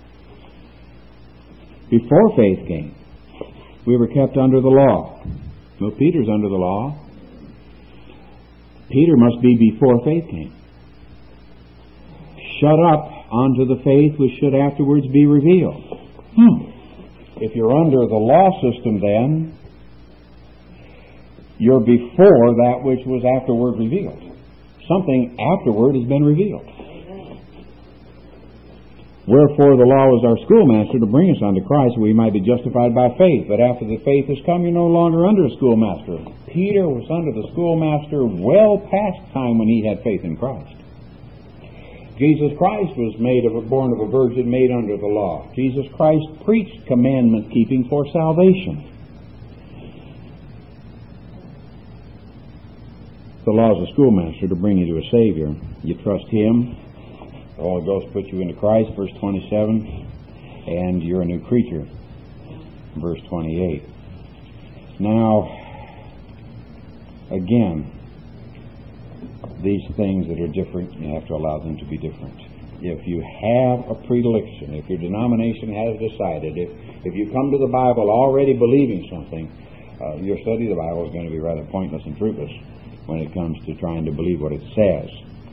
Before faith came, we were kept under the law. Well, Peter's under the law. Peter must be before faith came. Shut up unto the faith which should afterwards be revealed. If you're under the law system, then you're before that which was afterward revealed. Something afterward has been revealed. Wherefore the law is our schoolmaster to bring us unto Christ, we might be justified by faith. But after the faith has come, you're no longer under a schoolmaster. Peter was under the schoolmaster well past time when he had faith in Christ. Jesus Christ was born of a virgin, made under the law. Jesus Christ preached commandment keeping for salvation. The law is a schoolmaster to bring you to a Savior. You trust Him. The Holy Ghost puts you into Christ, verse 27, and you're a new creature, verse 28. Now, again, these things that are different, you have to allow them to be different. If you have a predilection, if your denomination has decided, if you come to the Bible already believing something, your study of the Bible is going to be rather pointless and fruitless when it comes to trying to believe what it says.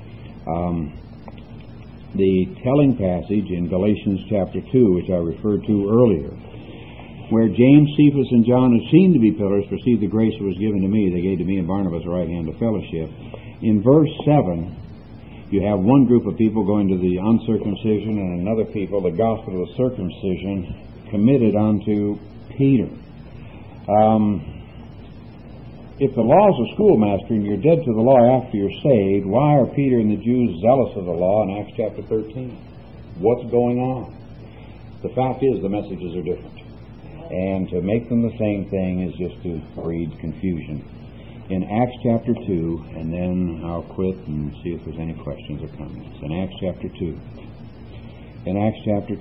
The telling passage in Galatians chapter 2, which I referred to earlier, where James, Cephas, and John, who seemed to be pillars, perceived the grace that was given to me. They gave to me and Barnabas the right hand of fellowship. In verse 7, you have one group of people going to the uncircumcision and another people, the gospel of circumcision, committed unto Peter. If the law is a schoolmaster and you're dead to the law after you're saved, why are Peter and the Jews zealous of the law in Acts chapter 13? What's going on? The fact is the messages are different. And to make them the same thing is just to breed confusion. In Acts chapter 2, and then I'll quit and see if there's any questions or comments. In Acts chapter 2. In Acts chapter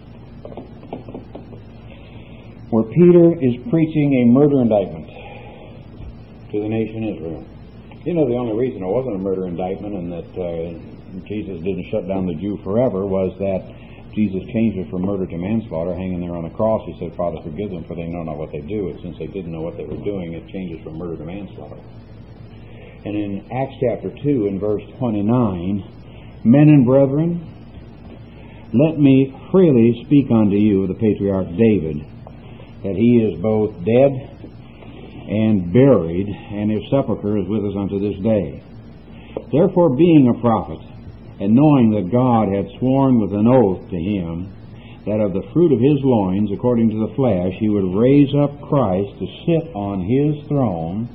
2. Where Peter is preaching a murder indictment to the nation Israel. You know, the only reason it wasn't a murder indictment and that Jesus didn't shut down the Jew forever was that Jesus changed it from murder to manslaughter, hanging there on the cross. He said, Father, forgive them, for they know not what they do. And since they didn't know what they were doing, it changes from murder to manslaughter. And in Acts chapter 2, in verse 29, men and brethren, let me freely speak unto you of the patriarch David, that he is both dead and buried, and his sepulchre is with us unto this day. Therefore, being a prophet, and knowing that God had sworn with an oath to him, that of the fruit of his loins, according to the flesh, he would raise up Christ to sit on his throne,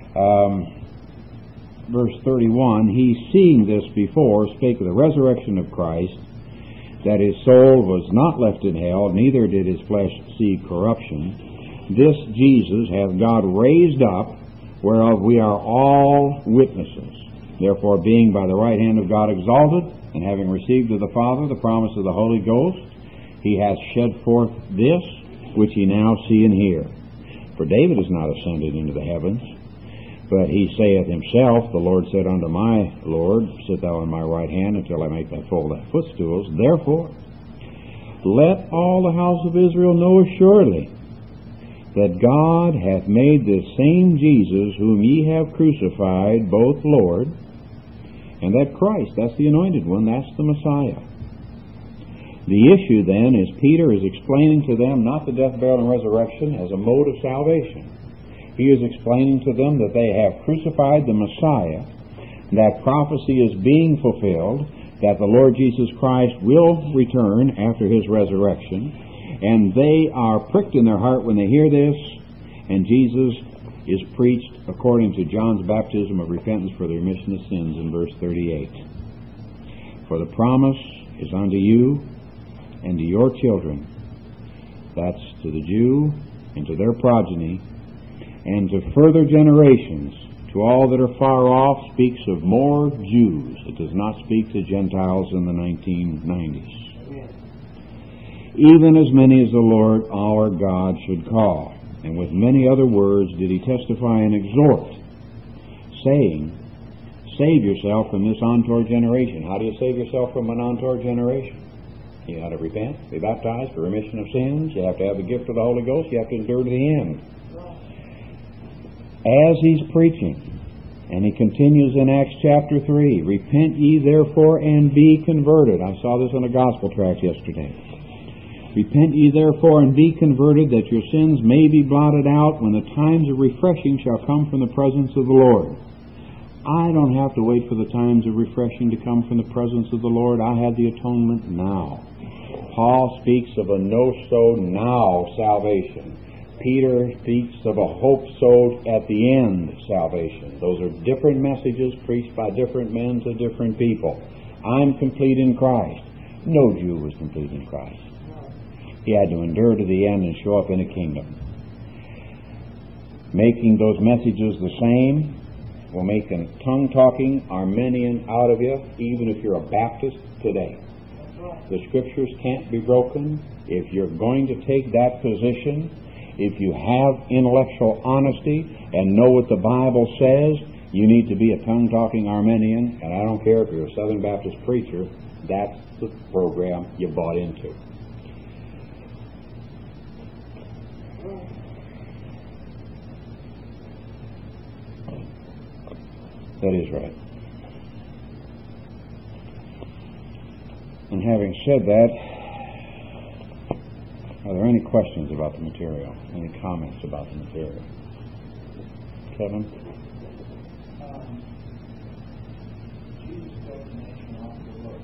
verse 31, he, seeing this before, spake of the resurrection of Christ, that his soul was not left in hell, neither did his flesh see corruption. This Jesus hath God raised up, whereof we are all witnesses. Therefore, being by the right hand of God exalted, and having received of the Father the promise of the Holy Ghost, he hath shed forth this, which ye now see and hear. For David is not ascended into the heavens, but he saith himself, the Lord said unto my Lord, sit thou on my right hand until I make thy footstools. Therefore, let all the house of Israel know assuredly that God hath made this same Jesus, whom ye have crucified, both Lord, and that Christ, that's the anointed one, that's the Messiah. The issue then is Peter is explaining to them not the death, burial, and resurrection as a mode of salvation. He is explaining to them that they have crucified the Messiah, that prophecy is being fulfilled, that the Lord Jesus Christ will return after his resurrection, and they are pricked in their heart when they hear this, and Jesus is preached according to John's baptism of repentance for the remission of sins in verse 38. For the promise is unto you and to your children. That's to the Jew and to their progeny, and to further generations, to all that are far off, speaks of more Jews. It does not speak to Gentiles in the 1990s. Even as many as the Lord our God should call. And with many other words did he testify and exhort, saying, save yourself from this untoward generation. How do you save yourself from an untoward generation? You have to repent, be baptized for remission of sins. You have to have the gift of the Holy Ghost. You have to endure to the end. As he's preaching, and he continues in Acts chapter 3, repent ye therefore and be converted. I saw this on a gospel tract yesterday. Repent ye therefore and be converted, that your sins may be blotted out when the times of refreshing shall come from the presence of the Lord. I don't have to wait for the times of refreshing to come from the presence of the Lord. I have the atonement now. Paul speaks of a no-so-now salvation. Peter speaks of a hope-so at the end salvation. Those are different messages preached by different men to different people. I'm complete in Christ. No Jew was complete in Christ. He had to endure to the end and show up in a kingdom. Making those messages the same will make a tongue-talking Arminian out of you, even if you're a Baptist today. The Scriptures can't be broken. If you're going to take that position, if you have intellectual honesty and know what the Bible says, you need to be a tongue-talking Arminian, and I don't care if you're a Southern Baptist preacher, that's the program you bought into. That is right. And having said that, are there any questions about the material? Any comments about the material? Kevin?
Jesus' definition off the book.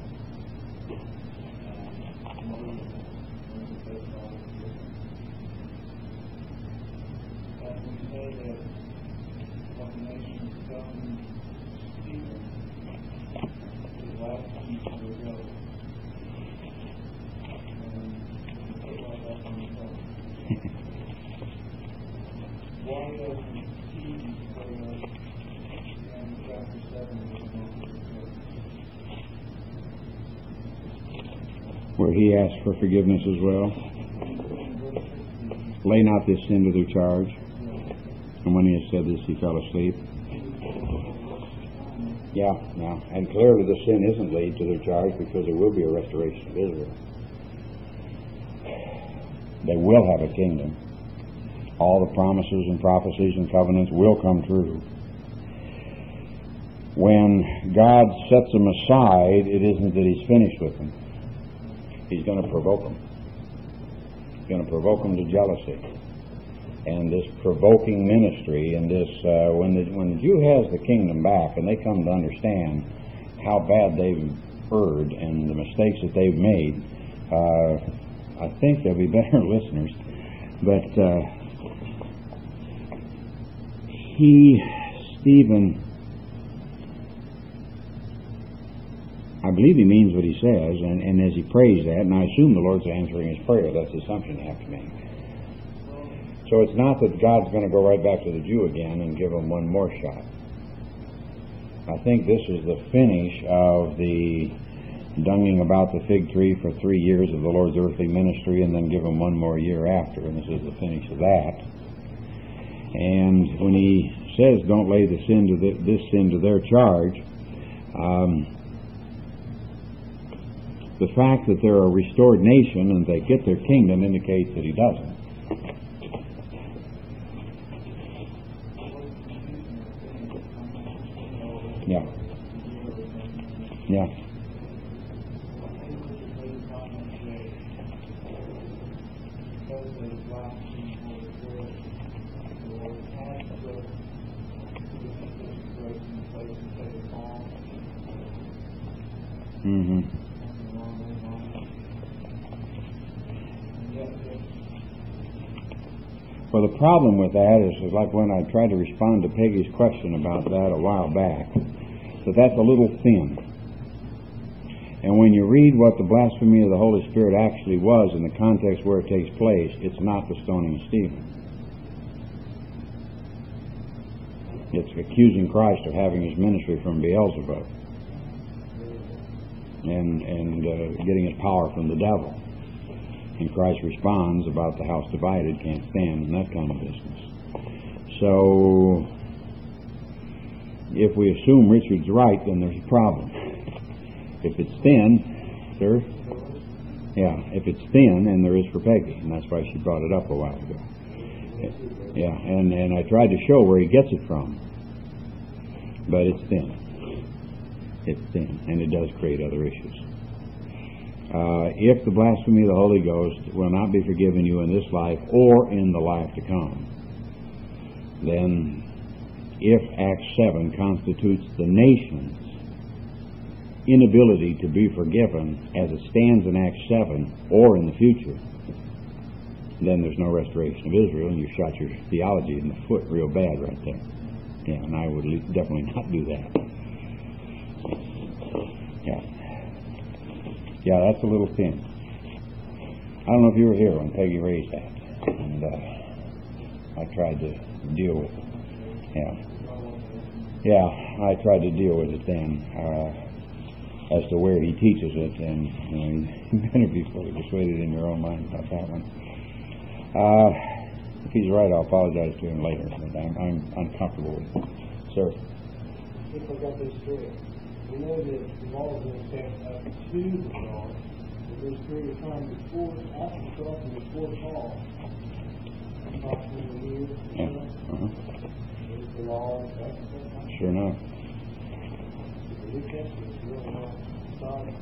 And we say that what the nation has done, Stephen, is last week ago. Why doesn't Stephen say in chapter 7
where he asked for forgiveness as well? Lay not this sin to their charge. And when he had said this, he fell asleep. Yeah. And clearly the sin isn't laid to their charge, because there will be a restoration of Israel. They will have a kingdom. All the promises and prophecies and covenants will come true. When God sets them aside, it isn't that he's finished with them. He's going to provoke them. He's going to provoke them to jealousy. And this provoking ministry, and this when the Jew has the kingdom back, and they come to understand how bad they've erred and the mistakes that they've made, I think they'll be better listeners. But Stephen, I believe he means what he says, and as he prays that, and I assume the Lord's answering his prayer. That's the assumption you have to make. So it's not that God's going to go right back to the Jew again and give him one more shot. I think this is the finish of the dunging about the fig tree for 3 years of the Lord's earthly ministry, and then give him one more year after, and this is the finish of that. And when he says, don't lay this sin to their charge, the fact that they're a restored nation and they get their kingdom indicates that he doesn't. Yeah. Mm-hmm. Well, the problem with that is like when I tried to respond to Peggy's question about that a while back, that's a little thin. And when you read what the blasphemy of the Holy Spirit actually was in the context where it takes place, it's not the stoning of Stephen. It's accusing Christ of having his ministry from Beelzebub and getting his power from the devil. And Christ responds about the house divided can't stand and that kind of business. So, if we assume Richard's right, then there's a problem. If it's thin, sir? Yeah, if it's thin, then there is for Peggy, and that's why she brought it up a while ago. Yeah, and I tried to show where he gets it from. But it's thin. It's thin, and it does create other issues. If the blasphemy of the Holy Ghost will not be forgiven you in this life or in the life to come, then if Acts 7 constitutes the nation's inability to be forgiven as it stands in Acts 7 or in the future, then there's no restoration of Israel, and you shot your theology in the foot real bad right there. Yeah, and I would definitely not do that. Yeah, that's a little thin. I don't know if you were here when Peggy raised that, and I tried to deal with it. Yeah, I tried to deal with it then as to where he teaches it, and you better be fully persuaded in your own mind about that one. If he's right, I'll apologize to him later, but I'm uncomfortable with it. Sir?
If I got this straight, we know that the law is going to stand up to the law, but there's a period of time before, after the cross, and before Paul, approximately a year.
Yeah. Uh-huh.
Is the law that's
sure enough.
The New Testament is really not starting.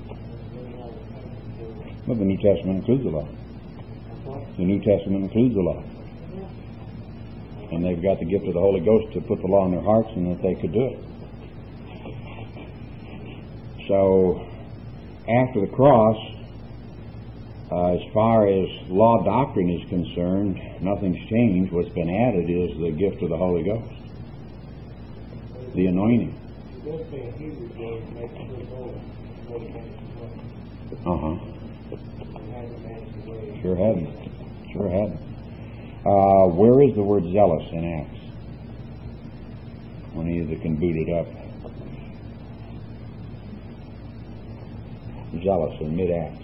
Well, the New Testament includes the law. The New Testament includes the law. And they've got the gift of the Holy Ghost to put the law in their hearts and that they could do it. So, after the cross, as far as law doctrine is concerned, nothing's changed. What's been added is the gift of the Holy Ghost, the anointing. Sure hadn't. Where is the word zealous in Acts? When he can boot it up. Zealous in mid-Acts.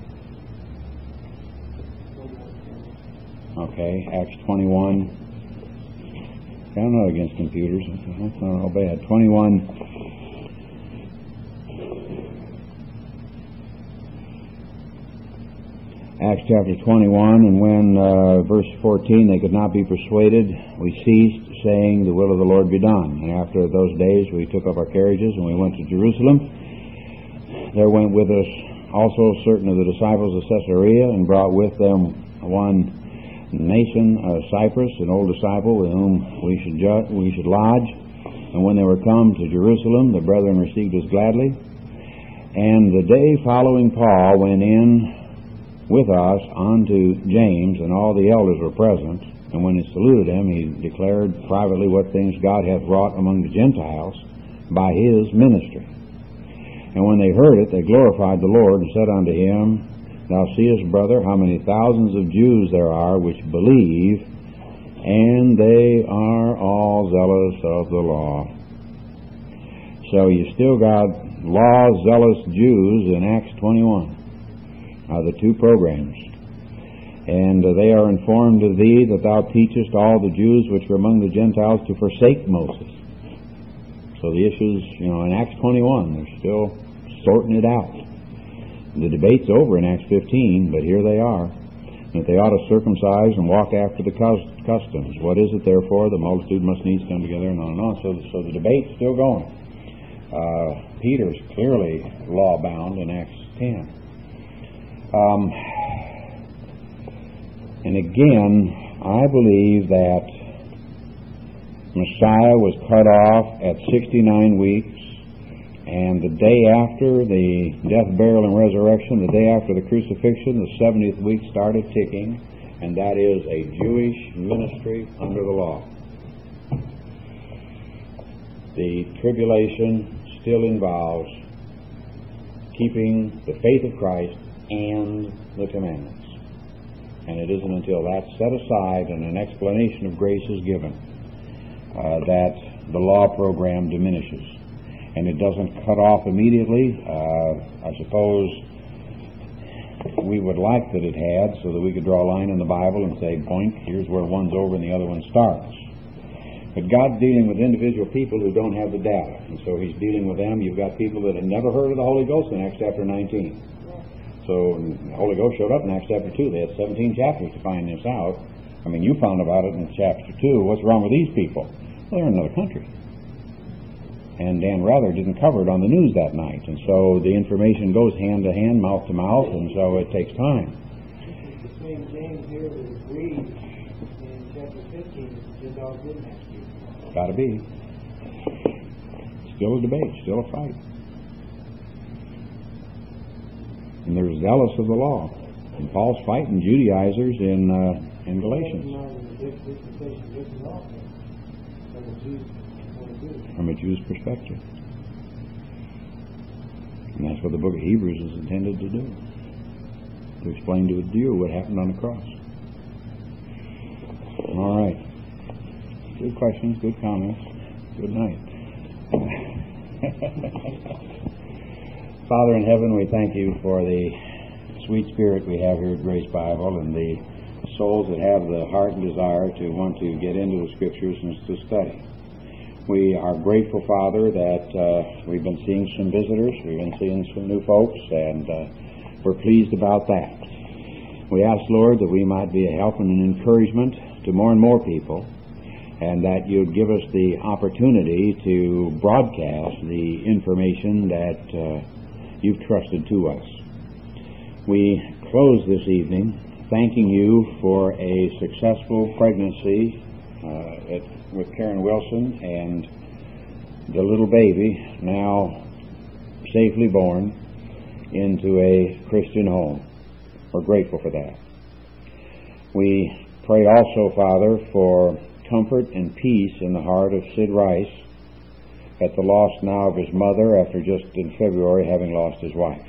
Okay, Acts 21. I'm not against computers. That's not all bad. 21. Acts chapter 21, and when, verse 14, they could not be persuaded, we ceased, saying, the will of the Lord be done. And after those days we took up our carriages and we went to Jerusalem. There went with us also certain of the disciples of Caesarea, and brought with them one Nason of Cyprus, an old disciple with whom we should lodge. And when they were come to Jerusalem, the brethren received us gladly. And the day following, Paul went in with us unto James, and all the elders were present. And when he saluted him, he declared privately what things God hath wrought among the Gentiles by his ministry. And when they heard it, they glorified the Lord, and said unto him, Thou seest, brother, how many thousands of Jews there are which believe, and they are all zealous of the law. So you still got law-zealous Jews in Acts 21. The two programs. And they are informed of thee that thou teachest all the Jews which are among the Gentiles to forsake Moses. So the issues, in Acts 21, they're still sorting it out. The debate's over in Acts 15, but here they are. That they ought to circumcise and walk after the customs. What is it, therefore? The multitude must needs come together, and on and on. So the debate's still going. Peter's clearly law-bound in Acts 10. And again, I believe that Messiah was cut off at 69 weeks, and the day after the death, burial, and resurrection, the day after the crucifixion, the 70th week started ticking, and and that is a Jewish ministry under the law. The tribulation still involves keeping the faith of Christ and the commandments. And it isn't until that's set aside and an explanation of grace is given that the law program diminishes. And it doesn't cut off immediately. I suppose we would like that it had, so that we could draw a line in the Bible and say, boink, here's where one's over and the other one starts. But God's dealing with individual people who don't have the data, and so He's dealing with them. You've got people that have never heard of the Holy Ghost in Acts chapter 19. So the Holy Ghost showed up in Acts chapter 2. They had 17 chapters to find this out. I mean, you found about it in chapter 2. What's wrong with these people? Well, they're in another country. And Dan Rather didn't cover it on the news that night. And so the information goes hand to hand, mouth to mouth, and so it takes time.
The same James here that agrees in chapter 15 that the Gentiles didn't have to be.
Got to be. Still a debate, still a fight. And they're zealous of the law. And Paul's fighting Judaizers in Galatians. From a Jew's perspective. And that's what the book of Hebrews is intended to do. To explain to a Jew what happened on the cross. All right. Good questions, good comments. Good night. Father in heaven, we thank you for the sweet spirit we have here at Grace Bible and the souls that have the heart and desire to want to get into the Scriptures and to study. We are grateful, Father, that we've been seeing some visitors, we've been seeing some new folks, and we're pleased about that. We ask, Lord, that we might be a help and an encouragement to more and more people, and that you'd give us the opportunity to broadcast the information that you've trusted to us. We close this evening thanking you for a successful pregnancy with Karen Wilson and the little baby now safely born into a Christian home. We're grateful for that. We pray also, Father, for comfort and peace in the heart of Sid Rice at the loss now of his mother after just in February having lost his wife.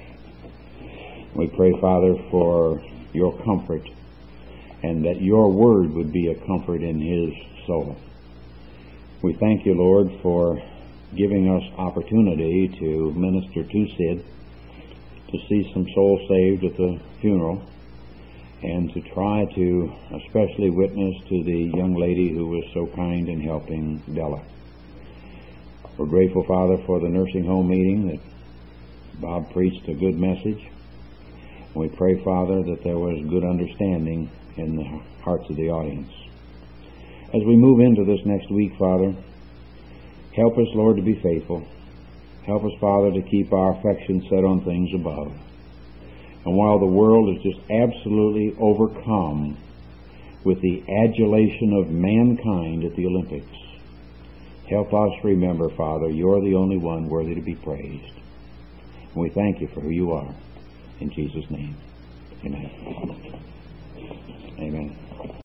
We pray, Father, for your comfort and that your word would be a comfort in his soul. We thank you, Lord, for giving us opportunity to minister to Sid, to see some souls saved at the funeral, and to try to especially witness to the young lady who was so kind in helping Della. We're grateful, Father, for the nursing home meeting that Bob preached a good message. We pray, Father, that there was good understanding in the hearts of the audience. As we move into this next week, Father, help us, Lord, to be faithful. Help us, Father, to keep our affection set on things above. And while the world is just absolutely overcome with the adulation of mankind at the Olympics, help us remember, Father, you're the only one worthy to be praised. And we thank you for who you are. In Jesus' name, amen. Amen.